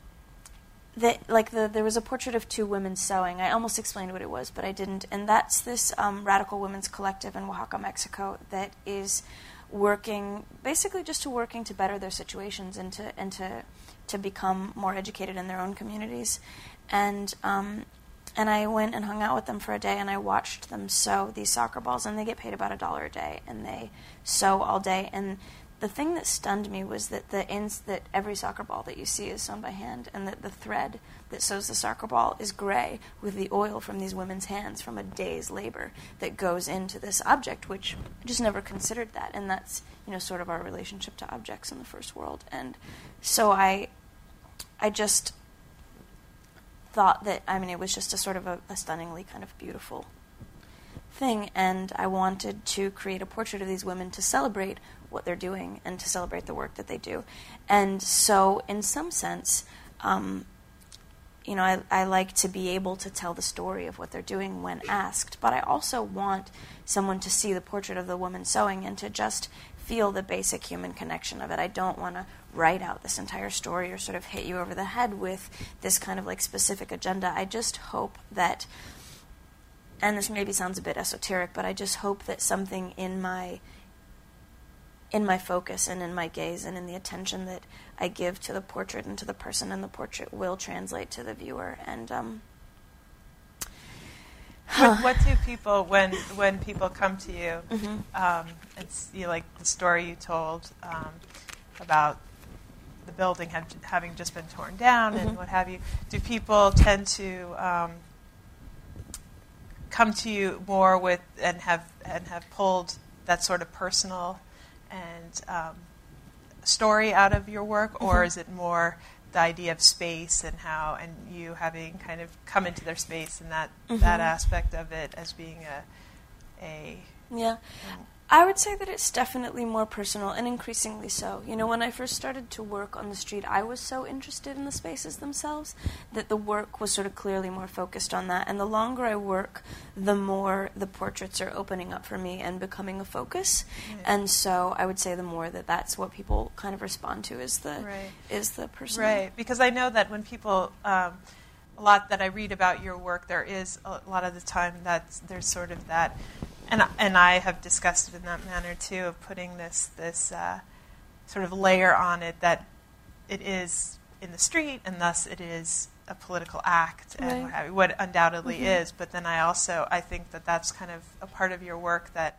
that like the there was a portrait of two women sewing. I almost explained what it was, but I didn't. And that's this um, radical women's collective in Oaxaca, Mexico, that is working, basically just to working to better their situations and to, and to, to become more educated in their own communities. And um, and I went and hung out with them for a day, and I watched them sew these soccer balls, and they get paid about a dollar a day, and they sew all day. And the thing that stunned me was that the ins that every soccer ball that you see is sewn by hand, and that the thread that sews the soccer ball is gray with the oil from these women's hands from a day's labor that goes into this object, which I just never considered that. And that's, you know, sort of our relationship to objects in the first world. And so I, I just thought that, I mean, it was just a sort of a, a stunningly kind of beautiful thing, and I wanted to create a portrait of these women to celebrate what they're doing and to celebrate the work that they do. And so, in some sense, um, you know, I, I like to be able to tell the story of what they're doing when asked, but I also want someone to see the portrait of the woman sewing and to just feel the basic human connection of it. I don't want to write out this entire story or sort of hit you over the head with this kind of like specific agenda. I just hope that, and this maybe sounds a bit esoteric, but I just hope that something in my in my focus and in my gaze and in the attention that I give to the portrait and to the person in the portrait will translate to the viewer. And um, what, what do people, when when people come to you, mm-hmm. um, it's you know, like the story you told um, about the building had, having just been torn down mm-hmm. and what have you, do people tend to um, come to you more with and have and have pulled that sort of personal and um, story out of your work, or mm-hmm. is it more the idea of space and how, and you having kind of come into their space and that mm-hmm. that aspect of it as being a a yeah. Um, I would say that it's definitely more personal, and increasingly so. You know, when I first started to work on the street, I was so interested in the spaces themselves that the work was sort of clearly more focused on that. And the longer I work, the more the portraits are opening up for me and becoming a focus. Yeah. And so I would say the more that that's what people kind of respond to is the right. is the personal. Right, because I know that when people, um, a lot that I read about your work, there is a lot of the time that there's sort of that. And and I have discussed it in that manner too, of putting this this uh, sort of layer on it that it is in the street, and thus it is a political act, and right. what, have you, what undoubtedly mm-hmm. is. But then I also I think that that's kind of a part of your work that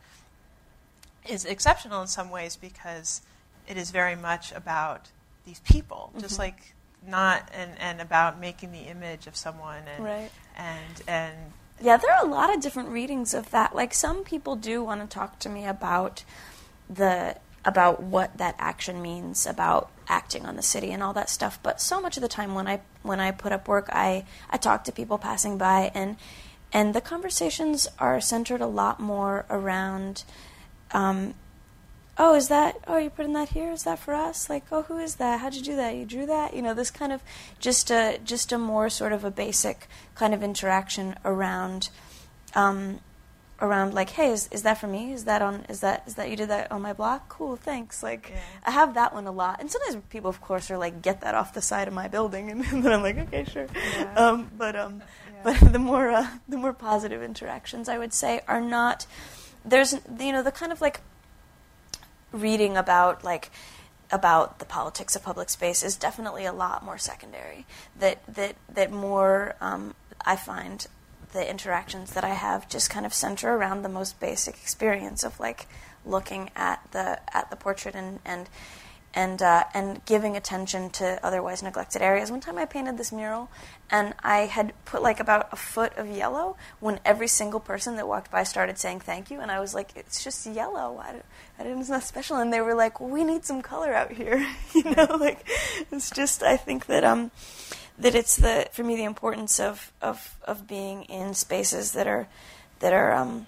is exceptional in some ways, because it is very much about these people, mm-hmm. just like not and, and about making the image of someone and right. and and. Yeah, there are a lot of different readings of that. Like, some people do want to talk to me about the about what that action means, about acting on the city and all that stuff. But so much of the time when I when I put up work, I, I talk to people passing by, and and the conversations are centered a lot more around, um, oh, is that, oh, you're putting that here? Is that for us? Like, oh, who is that? How'd you do that? You drew that? You know, this kind of just a, just a more sort of a basic kind of interaction around, um, around like, hey, is is that for me? Is that on, is that, is that you did that on my block? Cool, thanks. Like, yeah. I have that one a lot. And sometimes people, of course, are like, get that off the side of my building. And then I'm like, okay, sure. Yeah. Um, but, um, yeah. but the more, uh, the more positive interactions, I would say, are not, there's, you know, the kind of like, reading about like about the politics of public space is definitely a lot more secondary. That that that more um, I find the interactions that I have just kind of center around the most basic experience of like looking at the at the portrait and and and uh, and giving attention to otherwise neglected areas. One time I painted this mural, and I had put like about a foot of yellow when every single person that walked by started saying thank you, and I was like, it's just yellow. I, I didn't, it's not special. And they were like, well, we need some color out here. you know, like it's just, I think that um that it's the for me the importance of of of being in spaces that are that are um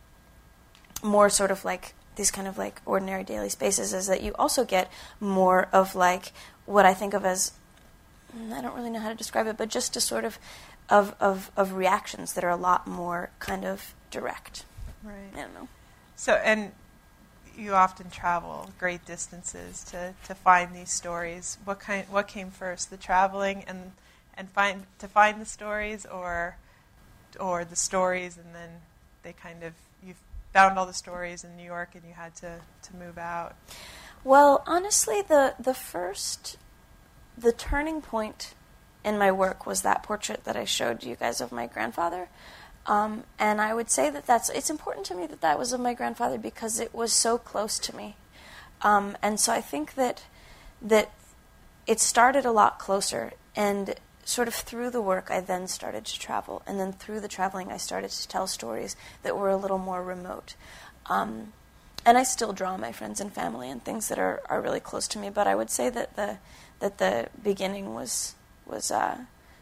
more sort of like these kind of like ordinary daily spaces, is that you also get more of like what I think of as, I don't really know how to describe it, but just a sort of of, of, of reactions that are a lot more kind of direct. Right. I don't know. So, and you often travel great distances to, to find these stories. What kind? What came first, the traveling and and find to find the stories, or or the stories and then they kind of you found all the stories in New York and you had to, to move out? Well, honestly, the the first, the turning point in my work was that portrait that I showed you guys of my grandfather. Um, and I would say that that's, it's important to me that that was of my grandfather because it was so close to me. Um, and so I think that that it started a lot closer, and sort of through the work I then started to travel, and then through the traveling I started to tell stories that were a little more remote. Um, and I still draw my friends and family and things that are, are really close to me, but I would say that the that the beginning was was uh,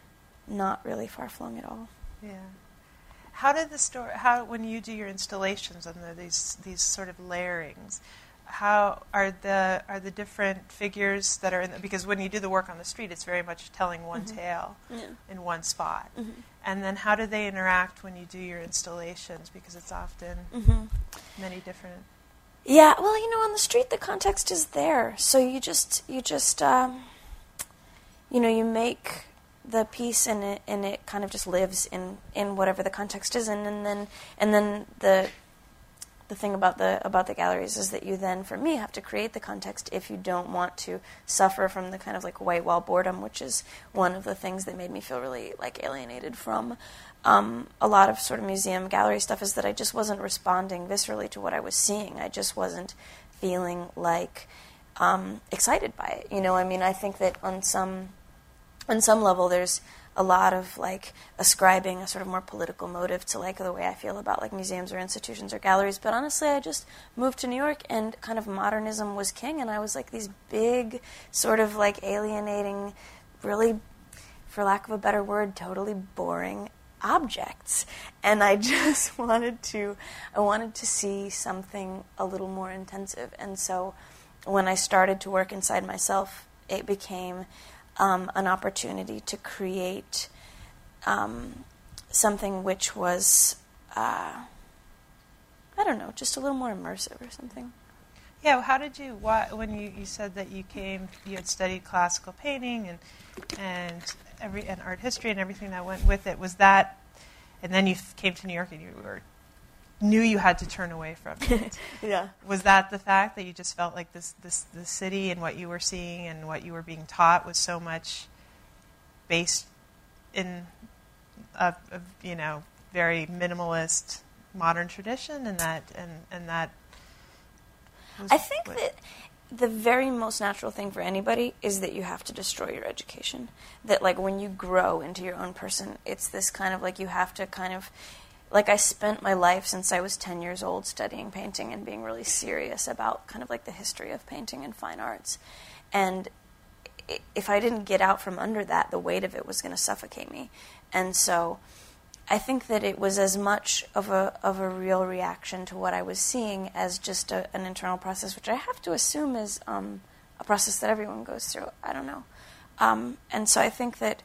not really far-flung at all. Yeah. How did the story, how, when you do your installations and the, these these sort of layerings, how are the are the different figures that are in the, because when you do the work on the street, it's very much telling one mm-hmm. tale yeah. in one spot. Mm-hmm. And then how do they interact when you do your installations? Because it's often mm-hmm. many different. Yeah, well, you know, on the street the context is there, so you just you just um, you know you make the piece and it and it kind of just lives in, in whatever the context is, and, and then and then the the thing about the about the galleries is that you then, for me, have to create the context if you don't want to suffer from the kind of like white wall boredom, which is one of the things that made me feel really like alienated from um, a lot of sort of museum gallery stuff, is that I just wasn't responding viscerally to what I was seeing. I just wasn't feeling like um, excited by it. You know, I mean, I think that on some on some level there's a lot of like ascribing a sort of more political motive to like the way I feel about like museums or institutions or galleries. But honestly, I just moved to New York and kind of modernism was king, and I was like these big sort of like alienating, really, for lack of a better word, totally boring objects. And I just wanted to, I wanted to see something a little more intensive. And so when I started to work inside myself, it became Um, an opportunity to create um, something which was, uh, I don't know, just a little more immersive or something. Yeah, well, how did you, why, when you, you said that you came, you had studied classical painting and and every and art history and everything that went with it, was that, and then you came to New York and you were, knew you had to turn away from it. Yeah. Was that the fact that you just felt like this, this the city and what you were seeing and what you were being taught was so much based in a, a you know, very minimalist modern tradition, and that and, and that was I think what, that the very most natural thing for anybody is that you have to destroy your education. That like when you grow into your own person, it's this kind of like you have to kind of, like I spent my life since I was ten years old studying painting and being really serious about kind of like the history of painting and fine arts. And if I didn't get out from under that, the weight of it was going to suffocate me. And so I think that it was as much of a of a real reaction to what I was seeing as just a, an internal process, which I have to assume is um, a process that everyone goes through. I don't know. Um, and so I think that...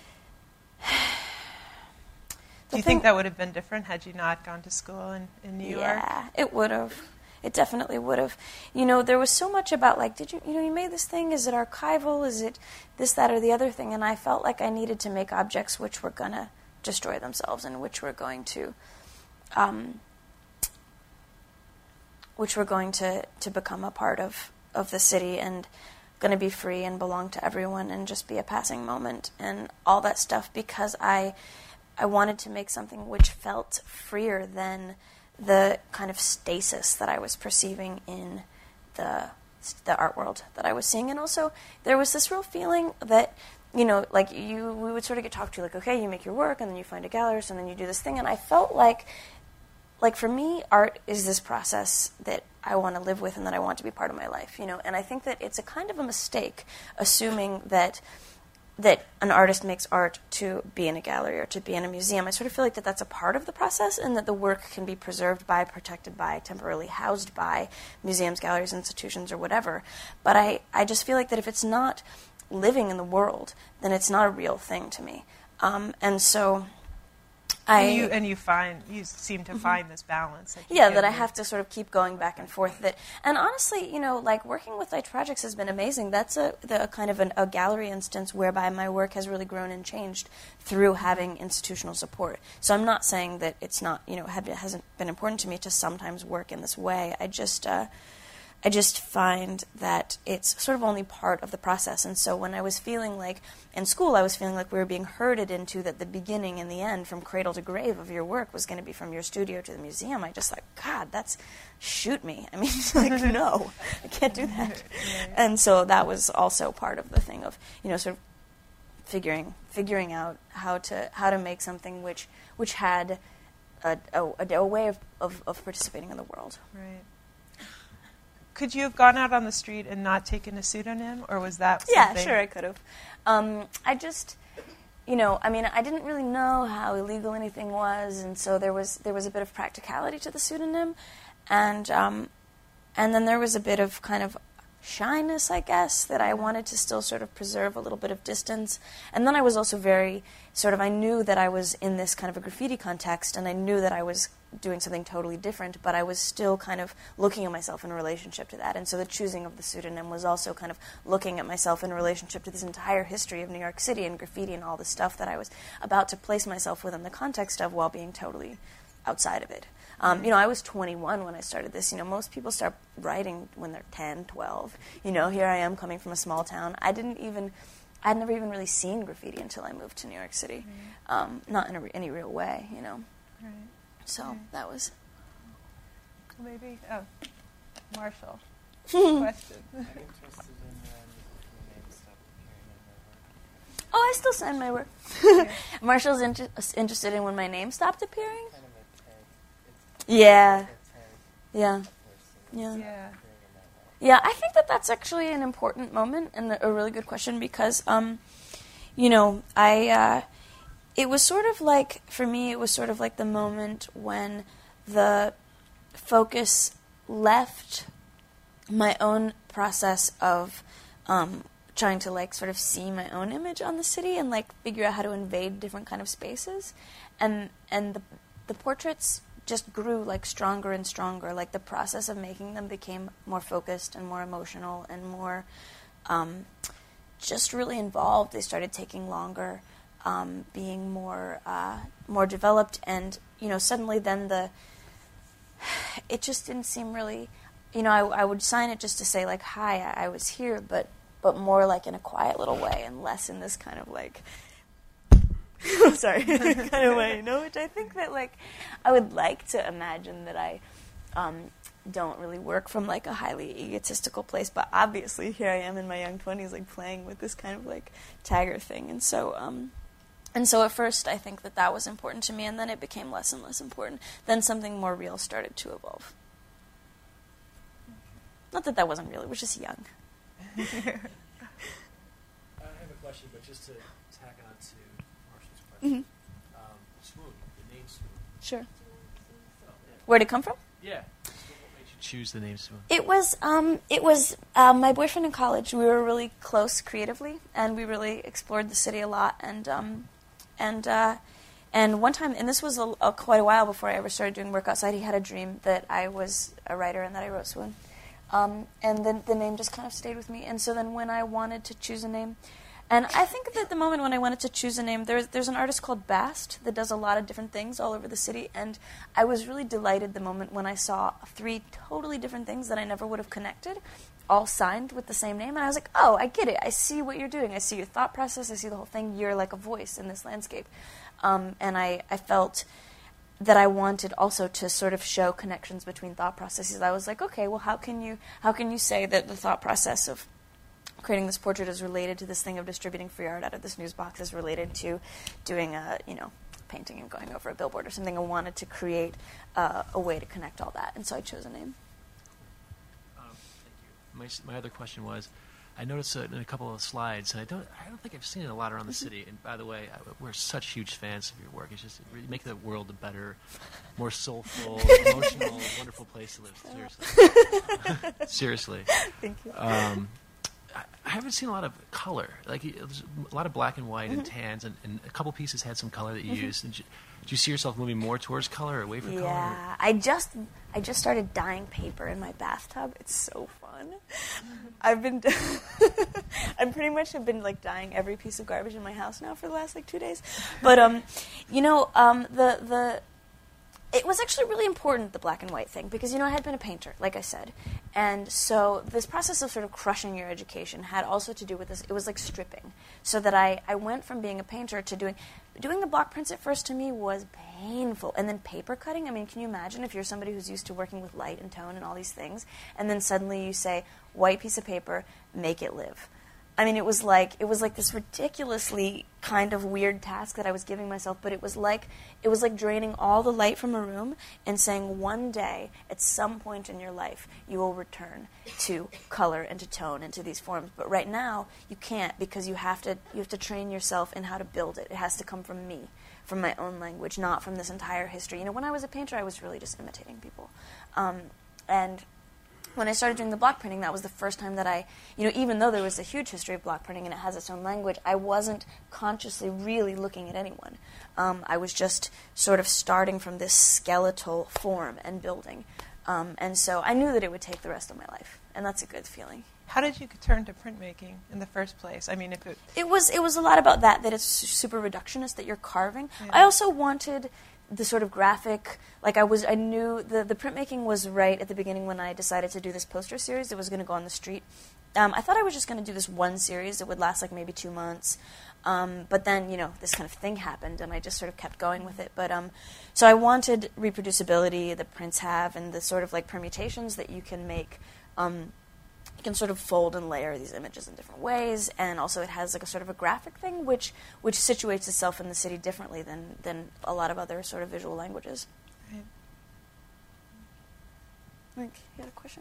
Do you think that would have been different had you not gone to school in, in New York? Yeah, it would have. It definitely would have. You know, there was so much about, like, did you, you know, you made this thing, is it archival, is it this, that, or the other thing? And I felt like I needed to make objects which were going to destroy themselves and which were going to, um, which were going to, to become a part of, of the city and going to be free and belong to everyone and just be a passing moment and all that stuff, because I... I wanted to make something which felt freer than the kind of stasis that I was perceiving in the the art world that I was seeing. And also, there was this real feeling that, you know, like you, we would sort of get talked to, like, okay, you make your work, and then you find a gallerist, and then you do this thing. And I felt like, like for me, art is this process that I want to live with and that I want to be part of my life, you know. And I think that it's a kind of a mistake assuming that that an artist makes art to be in a gallery or to be in a museum. I sort of feel like that that's a part of the process, and that the work can be preserved by, protected by, temporarily housed by museums, galleries, institutions, or whatever. But I, I just feel like that if it's not living in the world, then it's not a real thing to me. Um, and so I... And you, and you find, you seem to mm-hmm. find this balance. That yeah, that I have to sort of keep going back and forth. That, and honestly, you know, like working with Light Projects has been amazing. That's a, the, a kind of an, a gallery instance whereby my work has really grown and changed through having institutional support. So I'm not saying that it's not, you know, it hasn't been important to me to sometimes work in this way. I just, uh, I just find that it's sort of only part of the process. And so when I was feeling like, in school, I was feeling like we were being herded into that the beginning and the end, from cradle to grave of your work was going to be from your studio to the museum, I just thought, God, that's, shoot me. I mean, like, no, I can't do that. And so that was also part of the thing of, you know, sort of figuring figuring out how to how to make something which which had a, a, a way of, of, of participating in the world. Right. Could you have gone out on the street and not taken a pseudonym, or was that something? Yeah, sure, I could have. Um, I just, you know, I mean, I didn't really know how illegal anything was, and so there was there was a bit of practicality to the pseudonym, and um, and then there was a bit of kind of shyness, I guess, that I wanted to still sort of preserve a little bit of distance. And then I was also very sort of, I knew that I was in this kind of a graffiti context, and I knew that I was doing something totally different, but I was still kind of looking at myself in relationship to that. And so the choosing of the pseudonym was also kind of looking at myself in relationship to this entire history of New York City and graffiti and all the stuff that I was about to place myself within the context of, while being totally outside of it. Um, you know, I was twenty-one when I started this. You know, most people start writing when they're ten, twelve. You know, here I am coming from a small town. I didn't even, I'd never even really seen graffiti until I moved to New York City. Right. Um, not in a, any real way, you know. Right. So right. that was... Maybe, oh, Marshall, question. I'm interested in um, the name Stop Appearing in my work. Oh, I still sign my work. Yeah. Marshall's inter- interested in when my name stopped appearing? Kind of a tag. It's Yeah. a tag Yeah. person Yeah. Yeah. appearing in my work. Yeah, I think that that's actually an important moment and a really good question because, um, you know, I, uh, it was sort of like, for me, it was sort of like the moment when the focus left my own process of um, trying to, like, sort of see my own image on the city and, like, figure out how to invade different kind of spaces. And, and the, the portraits just grew, like, stronger and stronger. Like, the process of making them became more focused and more emotional and more um, just really involved. They started taking longer, um, being more uh, more developed, and, you know, suddenly then the it just didn't seem really, you know, I, I would sign it just to say, like, hi, I, I was here, but but more like in a quiet little way and less in this kind of, like, I'm sorry, kind of way, you know, which I think that, like, I would like to imagine that I um, don't really work from, like, a highly egotistical place, but obviously here I am in my young twenties, like, playing with this kind of, like, tagger thing, and so, um, and so at first I think that that was important to me, and then it became less and less important. Then something more real started to evolve. Not that that wasn't real, it was just young. I have a question, but just to tack on to Marshall's question. Mm-hmm. Um, Swoon, the name Swoon. Sure. Oh, yeah. Where'd it come from? Yeah. What made you choose the name Swoon? It was um, it was um, my boyfriend in college. We were really close creatively, and we really explored the city a lot. And um, and uh, and one time, and this was a, a, quite a while before I ever started doing work outside. He had a dream that I was a writer and that I wrote Swoon. Um, and then the name just kind of stayed with me. And so then when I wanted to choose a name, and I think that the moment when I wanted to choose a name, there's there's an artist called Bast that does a lot of different things all over the city, and I was really delighted the moment when I saw three totally different things that I never would have connected, all signed with the same name, and I was like, oh, I get it. I see what you're doing. I see your thought process. I see the whole thing. You're like a voice in this landscape. Um, and I, I felt that I wanted also to sort of show connections between thought processes. I was like, okay, well, how can you how can you say that the thought process of creating this portrait is related to this thing of distributing free art out of this news box, is related to doing a, you know, painting and going over a billboard or something. I wanted to create uh, a way to connect all that, and so I chose a name. Um, thank you. My, s- my other question was, I noticed uh, in a couple of slides, and I don't, I don't think I've seen it a lot around the city. And by the way, I, we're such huge fans of your work. It's just you make the world a better, more soulful, emotional, wonderful place to live. Seriously, seriously. Thank you. Um, I, I haven't seen a lot of color. Like it was a lot of black and white and tans, and, and a couple pieces had some color that you used. And, do you see yourself moving more towards color or away from color? Yeah, I just I just started dyeing paper in my bathtub. It's so fun. I've been I pretty much have been like dyeing every piece of garbage in my house now for the last like two days. But um, you know um the the it was actually really important, the black and white thing, because, you know, I had been a painter, like I said. And so this process of sort of crushing your education had also to do with this. It was like stripping. So that I, I went from being a painter to doing... Doing the block prints at first to me was painful. And then paper cutting, I mean, can you imagine if you're somebody who's used to working with light and tone and all these things, and then suddenly you say, white piece of paper, make it live. I mean, it was like it was like this ridiculously kind of weird task that I was giving myself, but it was like it was like draining all the light from a room and saying one day, at some point in your life, you will return to color and to tone and to these forms. But right now, you can't, because you have to you have to train yourself in how to build it. It has to come from me, from my own language, not from this entire history. You know, when I was a painter, I was really just imitating people, um, and. When I started doing the block printing, that was the first time that I, you know, even though there was a huge history of block printing and it has its own language, I wasn't consciously really looking at anyone. Um, I was just sort of starting from this skeletal form and building. Um, and so I knew that it would take the rest of my life, and that's a good feeling. How did you turn to printmaking in the first place? I mean, if it... It was, it was a lot about that, that it's super reductionist, that you're carving. Yeah. I also wanted... the sort of graphic, like I was, I knew the, the printmaking was right at the beginning when I decided to do this poster series that was going to go on the street. Um, I thought I was just going to do this one series that would last like maybe two months. Um, but then, you know, this kind of thing happened and I just sort of kept going with it. But um, so I wanted reproducibility that prints have and the sort of like permutations that you can make. Um, You can sort of fold and layer these images in different ways, and also it has like a sort of a graphic thing, which which situates itself in the city differently than than a lot of other sort of visual languages. Right. Mike, you had a question?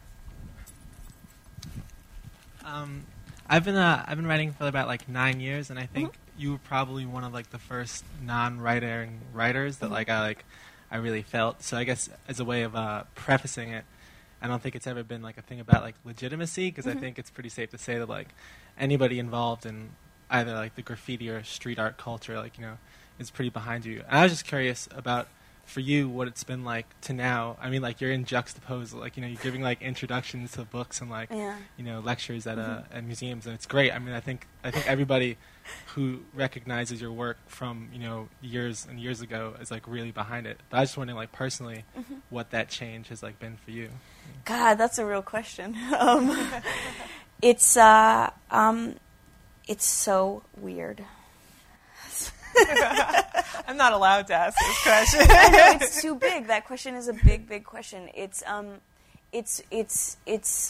Um, I've been uh, I've been writing for about like nine years, and I think Mm-hmm. you were probably one of like the first non-writing writers that Mm-hmm. like I like I really felt. So I guess as a way of uh, prefacing it, I don't think it's ever been like a thing about like legitimacy, because Mm-hmm. I think it's pretty safe to say that like anybody involved in either like the graffiti or street art culture, like, you know, is pretty behind you. And I was just curious about, for you, what it's been like to now. I mean, like, you're in juxtapose, like, you know, you're giving like introductions to books and like, Yeah. you know, lectures at Mm-hmm. uh, at museums, and it's great. I mean, I think I think everybody who recognizes your work from, you know, years and years ago is like really behind it. But I was just wondering, like, personally, Mm-hmm. what that change has like been for you. God, that's a real question. um, it's uh, um, it's so weird. I'm not allowed to ask this question. I know, it's too big. That question is a big, big question. It's um, it's it's it's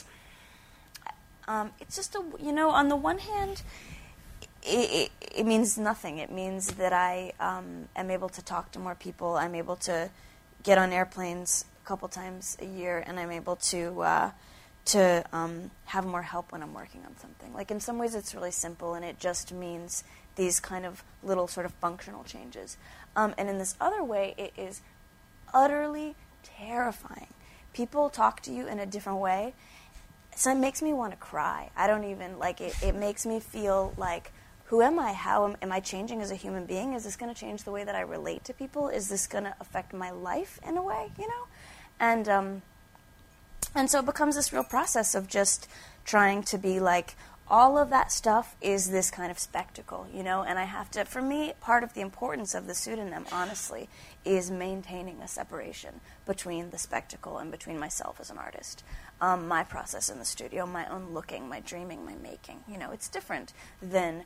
um, it's just a, you know, on the one hand, it, it, it means nothing. It means that I um, am able to talk to more people. I'm able to get on airplanes a couple times a year, and I'm able to uh, to um, have more help when I'm working on something. Like, in some ways, it's really simple, and it just means these kind of little sort of functional changes. Um, and in this other way, it is utterly terrifying. People talk to you in a different way. So it makes me want to cry. I don't even, like, it, it makes me feel like, who am I? How am, am I changing as a human being? Is this going to change the way that I relate to people? Is this going to affect my life in a way, you know? And, um, and so it becomes this real process of just trying to be like, all of that stuff is this kind of spectacle, you know, and I have to, for me, part of the importance of the pseudonym, honestly, is maintaining a separation between the spectacle and between myself as an artist. Um, my process in the studio, my own looking, my dreaming, my making, you know, it's different than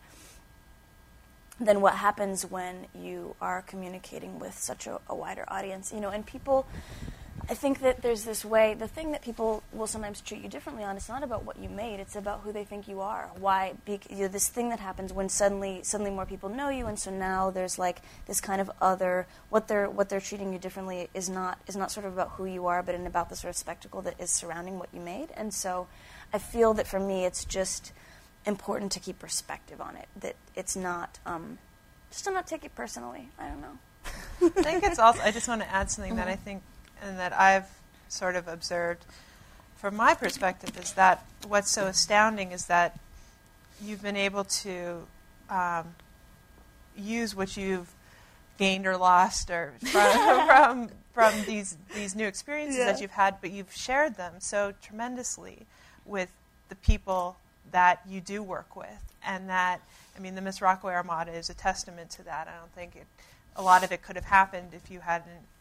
than what happens when you are communicating with such a, a wider audience, you know, and people... I think that there's this way, the thing that people will sometimes treat you differently on, it's not about what you made, it's about who they think you are. Why, be, you know, this thing that happens when suddenly suddenly more people know you, and so now there's like this kind of other, what they're what they're treating you differently is not is not sort of about who you are, but in about the sort of spectacle that is surrounding what you made. And so I feel that for me it's just important to keep perspective on it, that it's not, um, just to not take it personally. I don't know. I think it's also, I just want to add something Mm-hmm. that I think, and that I've sort of observed from my perspective, is that what's so astounding is that you've been able to um, use what you've gained or lost or from from, from these these new experiences Yeah. that you've had, but you've shared them so tremendously with the people that you do work with. And that, I mean, the Miss Rockaway Armada is a testament to that. I don't think it, a lot of it could have happened if you hadn't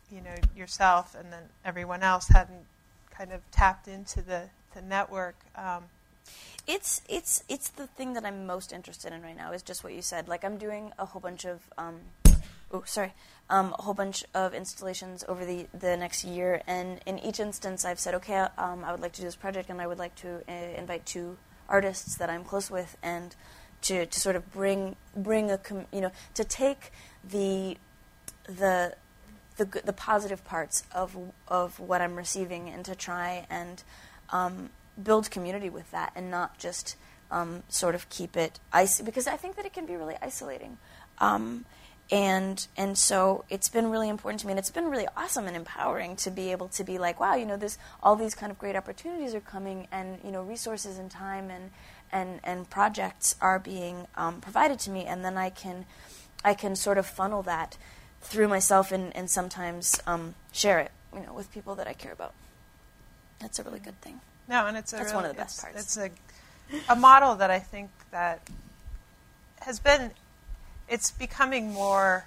you know, yourself and then everyone else hadn't kind of tapped into the, the network. Um, It's it's it's the thing that I'm most interested in right now is just what you said. Like I'm doing a whole bunch of um, oh sorry, um, a whole bunch of installations over the, the next year, and in each instance I've said, okay, um, I would like to do this project, and I would like to uh, invite two artists that I'm close with, and to, to sort of bring bring a com- you know to take the the the g- the positive parts of of what I'm receiving, and to try and um, build community with that, and not just um, sort of keep it ice, because I think that it can be really isolating. Um, and and so it's been really important to me, and it's been really awesome and empowering to be able to be like, wow, you know, this all these kind of great opportunities are coming, and you know, resources and time and and and projects are being um, provided to me, and then I can I can sort of funnel that through myself, and and sometimes um, share it, you know, with people that I care about. That's a really good thing. No, and it's a That's really, one of the best it's, parts. It's a a model that I think that has been, it's becoming more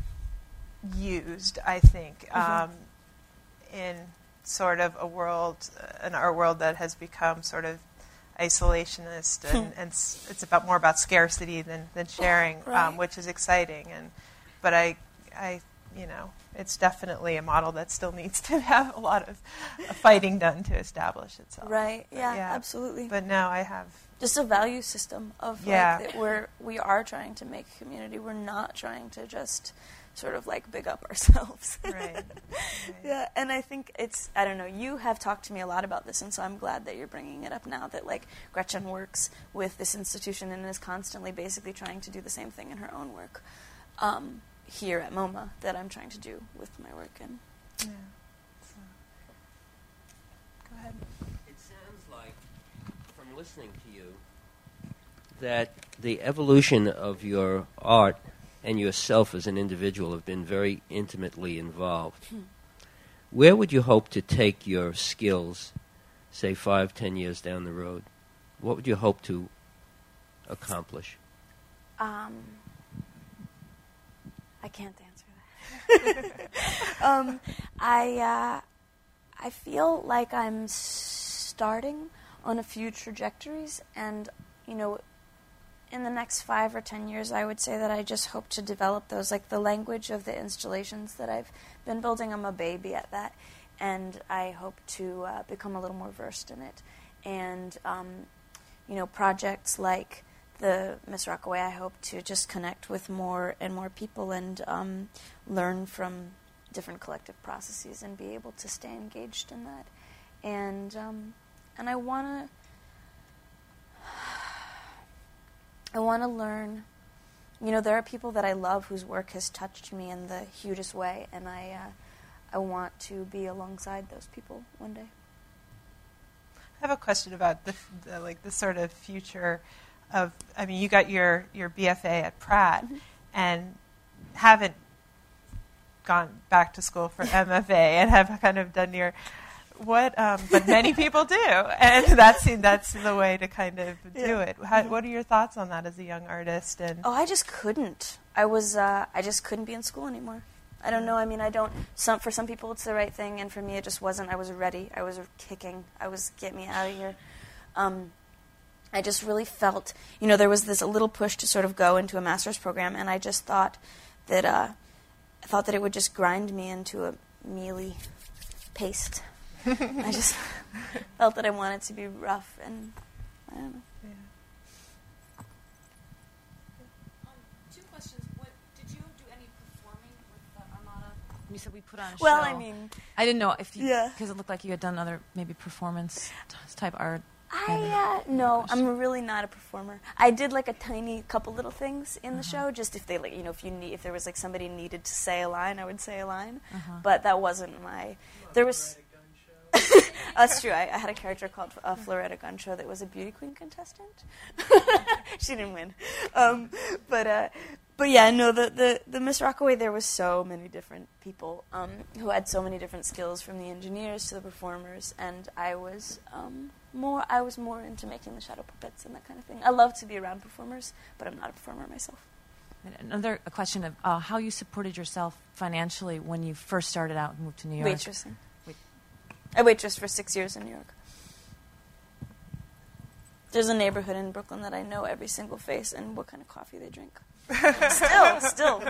used, I think, Mm-hmm. um, in sort of a world, uh, in our world that has become sort of isolationist, and, and s- it's about more about scarcity than, than sharing, Right. um, which is exciting. And but I, I, you know, it's definitely a model that still needs to have a lot of uh, fighting done to establish itself. Right? Yeah, Yeah. absolutely. But no, I have. Just a value system of Yeah. like that we're we are trying to make community. We're not trying to just sort of like big up ourselves. Right. Right. Yeah, and I think it's, I don't know, you have talked to me a lot about this, and so I'm glad that you're bringing it up now, that like Gretchen works with this institution and is constantly basically trying to do the same thing in her own work um, here at MoMA that I'm trying to do with my work. And Yeah. So. Go ahead. It sounds like, from listening to you, that the evolution of your art and yourself as an individual have been very intimately involved. Hmm. Where would you hope to take your skills, say five, ten years down the road? What would you hope to accomplish? Um, I can't answer that. um, I uh, I feel like I'm starting on a few trajectories, and you know, in the next five or ten years, I would say that I just hope to develop those, like the language of the installations that I've been building. I'm a baby at that, and I hope to uh, become a little more versed in it. And um, you know, projects like the Miss Rockaway, I hope to just connect with more and more people, and um, learn from different collective processes, and be able to stay engaged in that. And um, and I want to. I want to learn, you know, there are people that I love whose work has touched me in the hugest way, and I uh, I want to be alongside those people one day. I have a question about the, the like the sort of future of, I mean, you got your, your B F A at Pratt, Mm-hmm. and haven't gone back to school for M F A and have kind of done your, what, um, but many people do, and that's, that's the way to kind of do Yeah. it. How, what are your thoughts on that as a young artist? And Oh, I just couldn't. I was, uh, I just couldn't be in school anymore. I don't know. I mean, I don't. Some for some people it's the right thing, and for me it just wasn't. I was ready. I was kicking. I was get me out of here. Um, I just really felt, you know, there was this a little push to sort of go into a master's program, and I just thought that uh, I thought that it would just grind me into a mealy paste. I just felt that I wanted to be rough, and I don't know. yeah. Um, two questions. What did you do any performing with the Armada? You said we put on a Well, show. I mean, I didn't know if you, Yeah. because it looked like you had done other maybe performance t- type art. I uh, no, I'm really not a performer. I did like a tiny couple little things in the show, just if they like, you know, if you need, if there was like somebody needed to say a line, I would say a line, Uh-huh. but that wasn't my. There was. That's true. I, I had a character called uh, Floretta Gun Show that was a beauty queen contestant. She didn't win, um, but uh, but yeah, no. The, the the Miss Rockaway, there was so many different people um, who had so many different skills, from the engineers to the performers, and I was um, more. I was more into making the shadow puppets and that kind of thing. I love to be around performers, but I'm not a performer myself. Another a question of uh, how you supported yourself financially when you first started out and moved to New York. Waitressing. Wait. I waitressed for six years in New York. There's a neighborhood in Brooklyn that I know every single face and what kind of coffee they drink. still, still.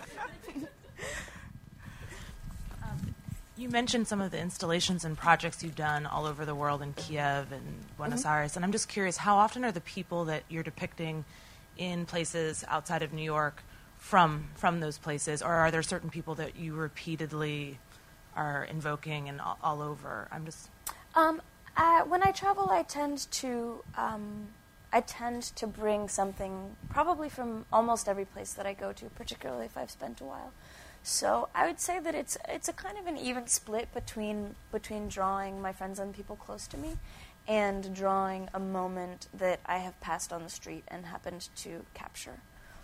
You mentioned some of the installations and projects you've done all over the world in Kiev and Buenos mm-hmm. Aires, and I'm just curious, how often are the people that you're depicting in places outside of New York from from those places, or are there certain people that you repeatedly are invoking and all, all over? I'm just... Um, I, when I travel, I tend to um, I tend to bring something probably from almost every place that I go to, particularly if I've spent a while. So I would say that it's it's a kind of an even split between between drawing my friends and people close to me and drawing a moment that I have passed on the street and happened to capture.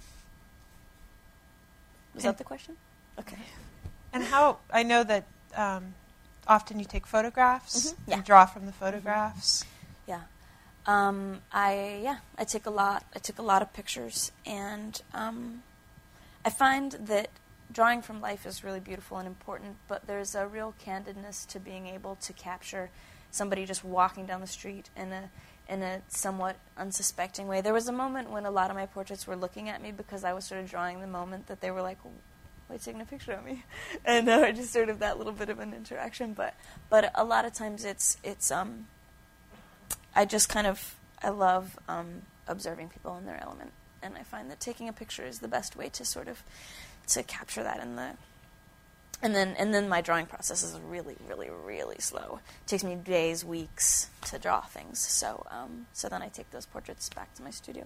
Was that the question? Okay. And how, I know that um, often you take photographs mm-hmm. yeah. and draw from the photographs. Mm-hmm. Yeah. Um, I, yeah, I take a lot, I took a lot of pictures, and um, I find that drawing from life is really beautiful and important, but there's a real candidness to being able to capture somebody just walking down the street in a in a somewhat unsuspecting way. There was a moment when a lot of my portraits were looking at me because I was sort of drawing the moment that they were like, why are you taking a picture of me? And uh, just sort of that little bit of an interaction. But but a lot of times it's, it's um, I just kind of, I love um, observing people in their element. And I find that taking a picture is the best way to sort of, to capture that in the, and then and then my drawing process is really, really, really slow. It takes me days, weeks to draw things. So um, so then I take those portraits back to my studio.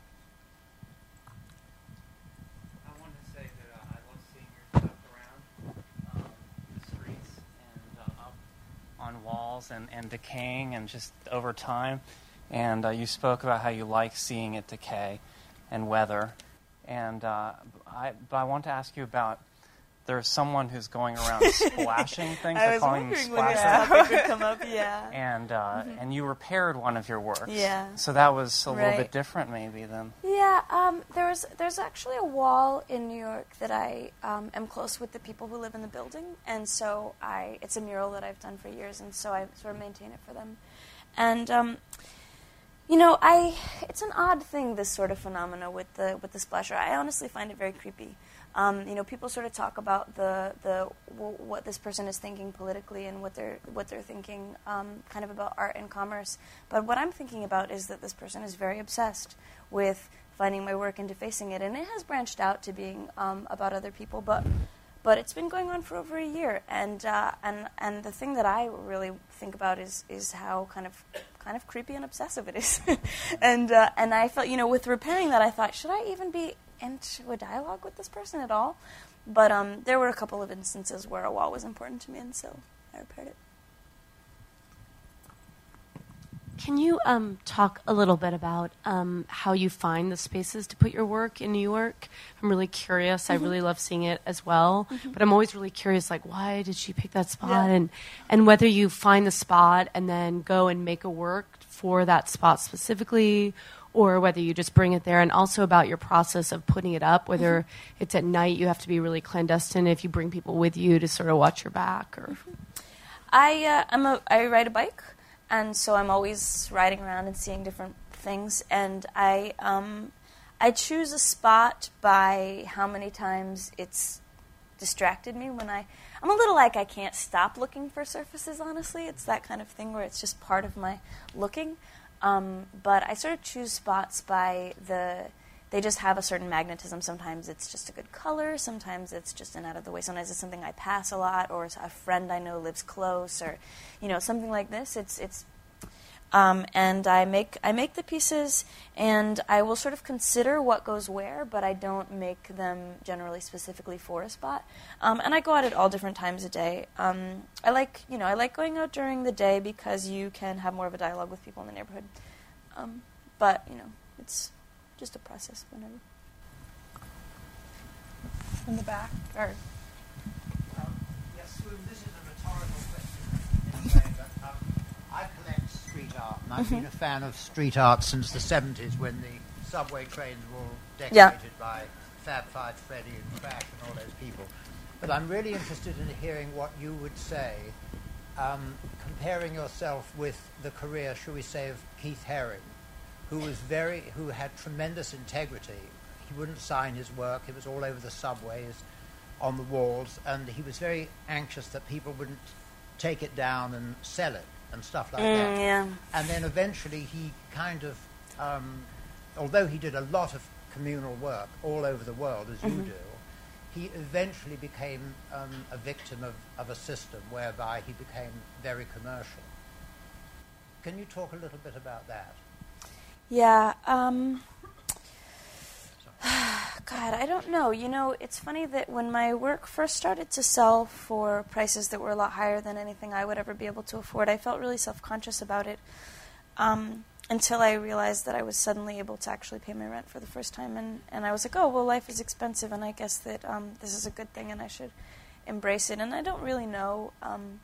I wanted to say that uh, I love seeing your stuff around um, the streets and uh, up on walls and, and decaying and just over time. And uh, you spoke about how you like seeing it decay and weather. And uh, I, but I want to ask you about, there's someone who's going around splashing things. I was calling wondering them when this splash topic would come up, yeah. And, uh, mm-hmm. and you repaired one of your works. Yeah. So that was a right. little bit different maybe than... Yeah, um, there was, there's actually a wall in New York that I um, am close with the people who live in the building. And so I, it's a mural that I've done for years, and so I sort of maintain it for them. And... Um, You know, I it's an odd thing, this sort of phenomena with the with the splasher. I honestly find it very creepy. Um, you know, people sort of talk about the the w- what this person is thinking politically and what they're what they're thinking um, kind of about art and commerce. But what I'm thinking about is that this person is very obsessed with finding my work and defacing it, and it has branched out to being um, about other people. But but it's been going on for over a year, and uh, and and the thing that I really think about is is how kind of kind of creepy and obsessive it is. and uh, and I felt, you know, with repairing that, I thought, should I even be into a dialogue with this person at all? But um, there were a couple of instances where a wall was important to me, and so I repaired it. Can you um, talk a little bit about um, how you find the spaces to put your work in New York? I'm really curious. Mm-hmm. I really love seeing it as well. Mm-hmm. But I'm always really curious, like, why did she pick that spot? Yeah. And, and whether you find the spot and then go and make a work for that spot specifically, or whether you just bring it there. And also about your process of putting it up, whether mm-hmm. it's at night, you have to be really clandestine if you bring people with you to sort of watch your back. Or mm-hmm. I, uh, I'm a, I ride a bike. And so I'm always riding around and seeing different things. And I um, I choose a spot by how many times it's distracted me when I... I'm a little like I can't stop looking for surfaces, honestly. It's that kind of thing where it's just part of my looking. Um, but I sort of choose spots by the... They just have a certain magnetism. Sometimes it's just a good color. Sometimes it's just an out of the way. Sometimes it's something I pass a lot, or a friend I know lives close, or, you know, something like this. It's it's, um, and I make I make the pieces, and I will sort of consider what goes where, but I don't make them generally specifically for a spot. Um, and I go out at all different times a day. Um, I like you know I like going out during the day because you can have more of a dialogue with people in the neighborhood. Um, but you know it's. Just a process whenever. In the back, or um, yes, well, this is a rhetorical question in a way, but um, I collect street art, and I've mm-hmm. been a fan of street art since the seventies, when the subway trains were all decorated yeah. by Fab Five Freddy and Crash and all those people. But I'm really interested in hearing what you would say, um, comparing yourself with the career, shall we say, of Keith Haring, who was very, who had tremendous integrity. He wouldn't sign his work. It was all over the subways, on the walls, and he was very anxious that people wouldn't take it down and sell it and stuff like Mm, that. yeah. And then eventually he kind of, um, although he did a lot of communal work all over the world, as Mhm. you do, he eventually became um, a victim of, of a system whereby he became very commercial. Can you talk a little bit about that? Yeah. Um, God, I don't know. You know, it's funny that when my work first started to sell for prices that were a lot higher than anything I would ever be able to afford, I felt really self-conscious about it um, until I realized that I was suddenly able to actually pay my rent for the first time. And, and I was like, oh, well, life is expensive, and I guess that um, this is a good thing, and I should embrace it. And I don't really know um,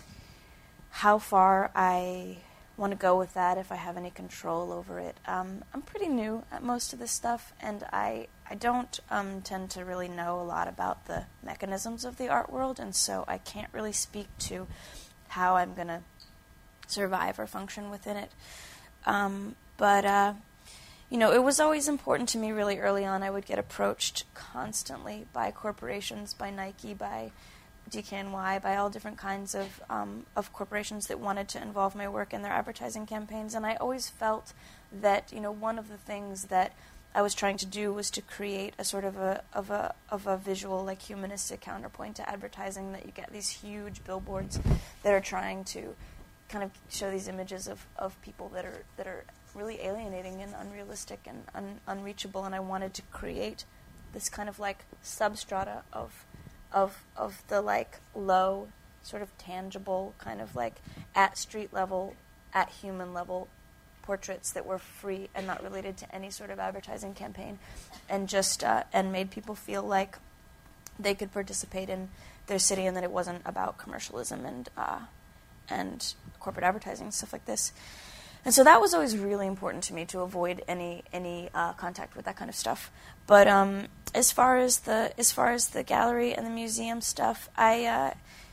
how far I want to go with that, if I have any control over it. Um, I'm pretty new at most of this stuff, and I I don't um, tend to really know a lot about the mechanisms of the art world, and so I can't really speak to how I'm going to survive or function within it. Um, but, uh, you know, it was always important to me really early on. I would get approached constantly by corporations, by Nike, by D K N Y, by all different kinds of um, of corporations that wanted to involve my work in their advertising campaigns. And I always felt that, you know, one of the things that I was trying to do was to create a sort of a of a of a visual, like, humanistic counterpoint to advertising. That you get these huge billboards that are trying to kind of show these images of, of people that are that are really alienating and unrealistic and un, unreachable. And I wanted to create this kind of like substrata of of of the like low, sort of tangible, kind of like at street level, at human level portraits that were free and not related to any sort of advertising campaign, and just uh, and made people feel like they could participate in their city, and that it wasn't about commercialism and uh, and corporate advertising and stuff like this. And so that was always really important to me, to avoid any any uh, contact with that kind of stuff. But um, as far as the as far as the gallery and the museum stuff, I uh,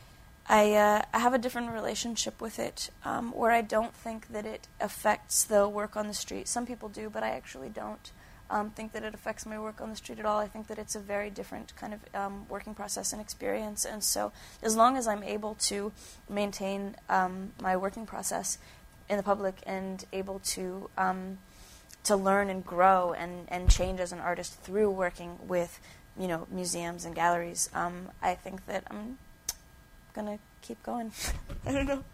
I, uh, I have a different relationship with it, um, where I don't think that it affects the work on the street. Some people do, but I actually don't um, think that it affects my work on the street at all. I think that it's a very different kind of um, working process and experience. And so, as long as I'm able to maintain um, my working process in the public and able to um, to learn and grow and, and change as an artist through working with, you know, museums and galleries, um, I think that I'm gonna keep going. I don't know.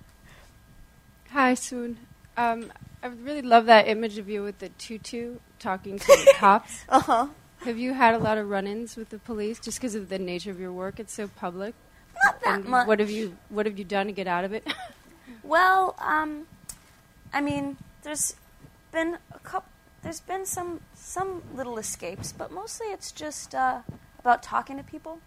Hi, Swoon. Um, I really love that image of you with the tutu talking to the cops. Uh-huh. Have you had a lot of run-ins with the police just because of the nature of your work? It's so public. Not that and much. What have you What have you done to get out of it? Well, um, I mean, there's been a couple. There's been some some little escapes, but mostly it's just uh, about talking to people.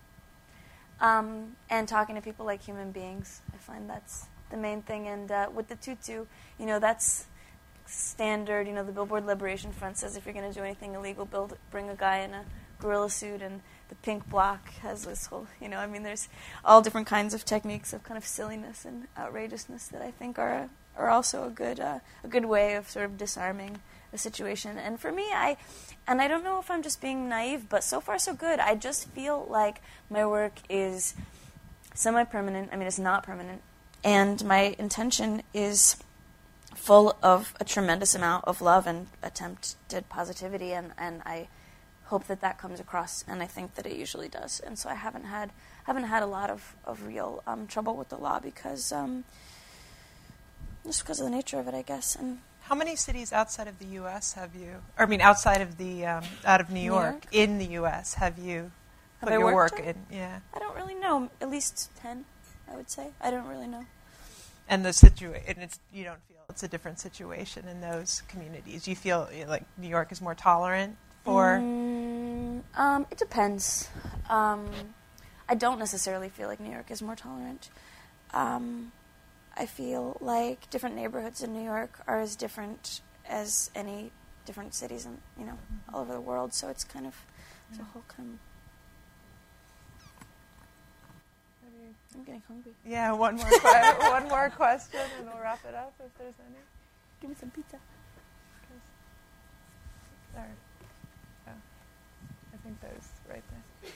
Um, and talking to people like human beings. I find that's the main thing. And uh, with the tutu, you know, that's standard. You know, the Billboard Liberation Front says if you're going to do anything illegal, build, bring a guy in a gorilla suit. And the Pink Bloc has this whole, you know, I mean, there's all different kinds of techniques of kind of silliness and outrageousness that I think are are also a good uh, a good way of sort of disarming a situation. And for me, I, and I don't know if I'm just being naive, but so far so good. I just feel like my work is semi-permanent. I mean, it's not permanent. And my intention is full of a tremendous amount of love and attempted positivity, and, and I hope that that comes across, and I think that it usually does. And so I haven't had haven't had a lot of, of real um, trouble with the law because, um, just because of the nature of it, I guess. And how many cities outside of the U S have you, or I mean outside of the, um, out of New York, New York, in the U S, have you have put I your worked work in? in? Yeah. I don't really know. At least ten, I would say. I don't really know. And the situa- and it's, you don't feel it's a different situation in those communities? You feel like New York is more tolerant for? Mm, um, it depends. Um, I don't necessarily feel like New York is more tolerant. Um, I feel like different neighborhoods in New York are as different as any different cities in, you know, all over the world. So it's kind of It's a whole kind of, I'm getting hungry. Yeah, one more que- one more question, and we'll wrap it up if there's any. Give me some pizza. There. Oh, I think there's right there.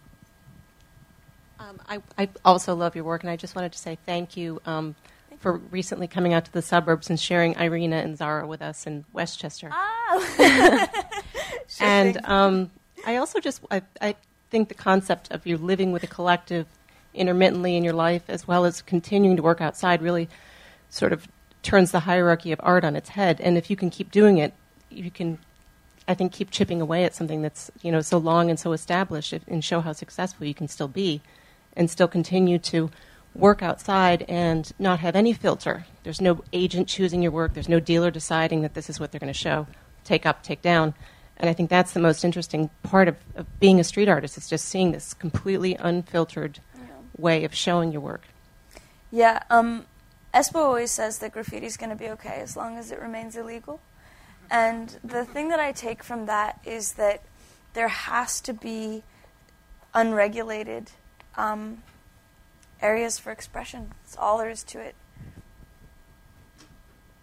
Um, I, I also love your work, and I just wanted to say thank you um, thank for you. recently coming out to the suburbs and sharing Irina and Zara with us in Westchester. Oh. And um, I also just I, I think the concept of you living with a collective intermittently in your life, as well as continuing to work outside, really sort of turns the hierarchy of art on its head. And if you can keep doing it, you can, I think, keep chipping away at something that's, you know, so long and so established, and show how successful you can still be, and still continue to work outside and not have any filter. There's no agent choosing your work. There's no dealer deciding that this is what they're going to show, take up, take down. And I think that's the most interesting part of, of being a street artist, is just seeing this completely unfiltered yeah. way of showing your work. Yeah, um, Espo always says that graffiti is going to be okay as long as it remains illegal. And the thing that I take from that is that there has to be unregulated um, areas for expression. That's all there is to it.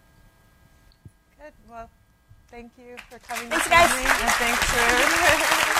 Good. Well, thank you for coming Thanks, to guys. me. And thanks for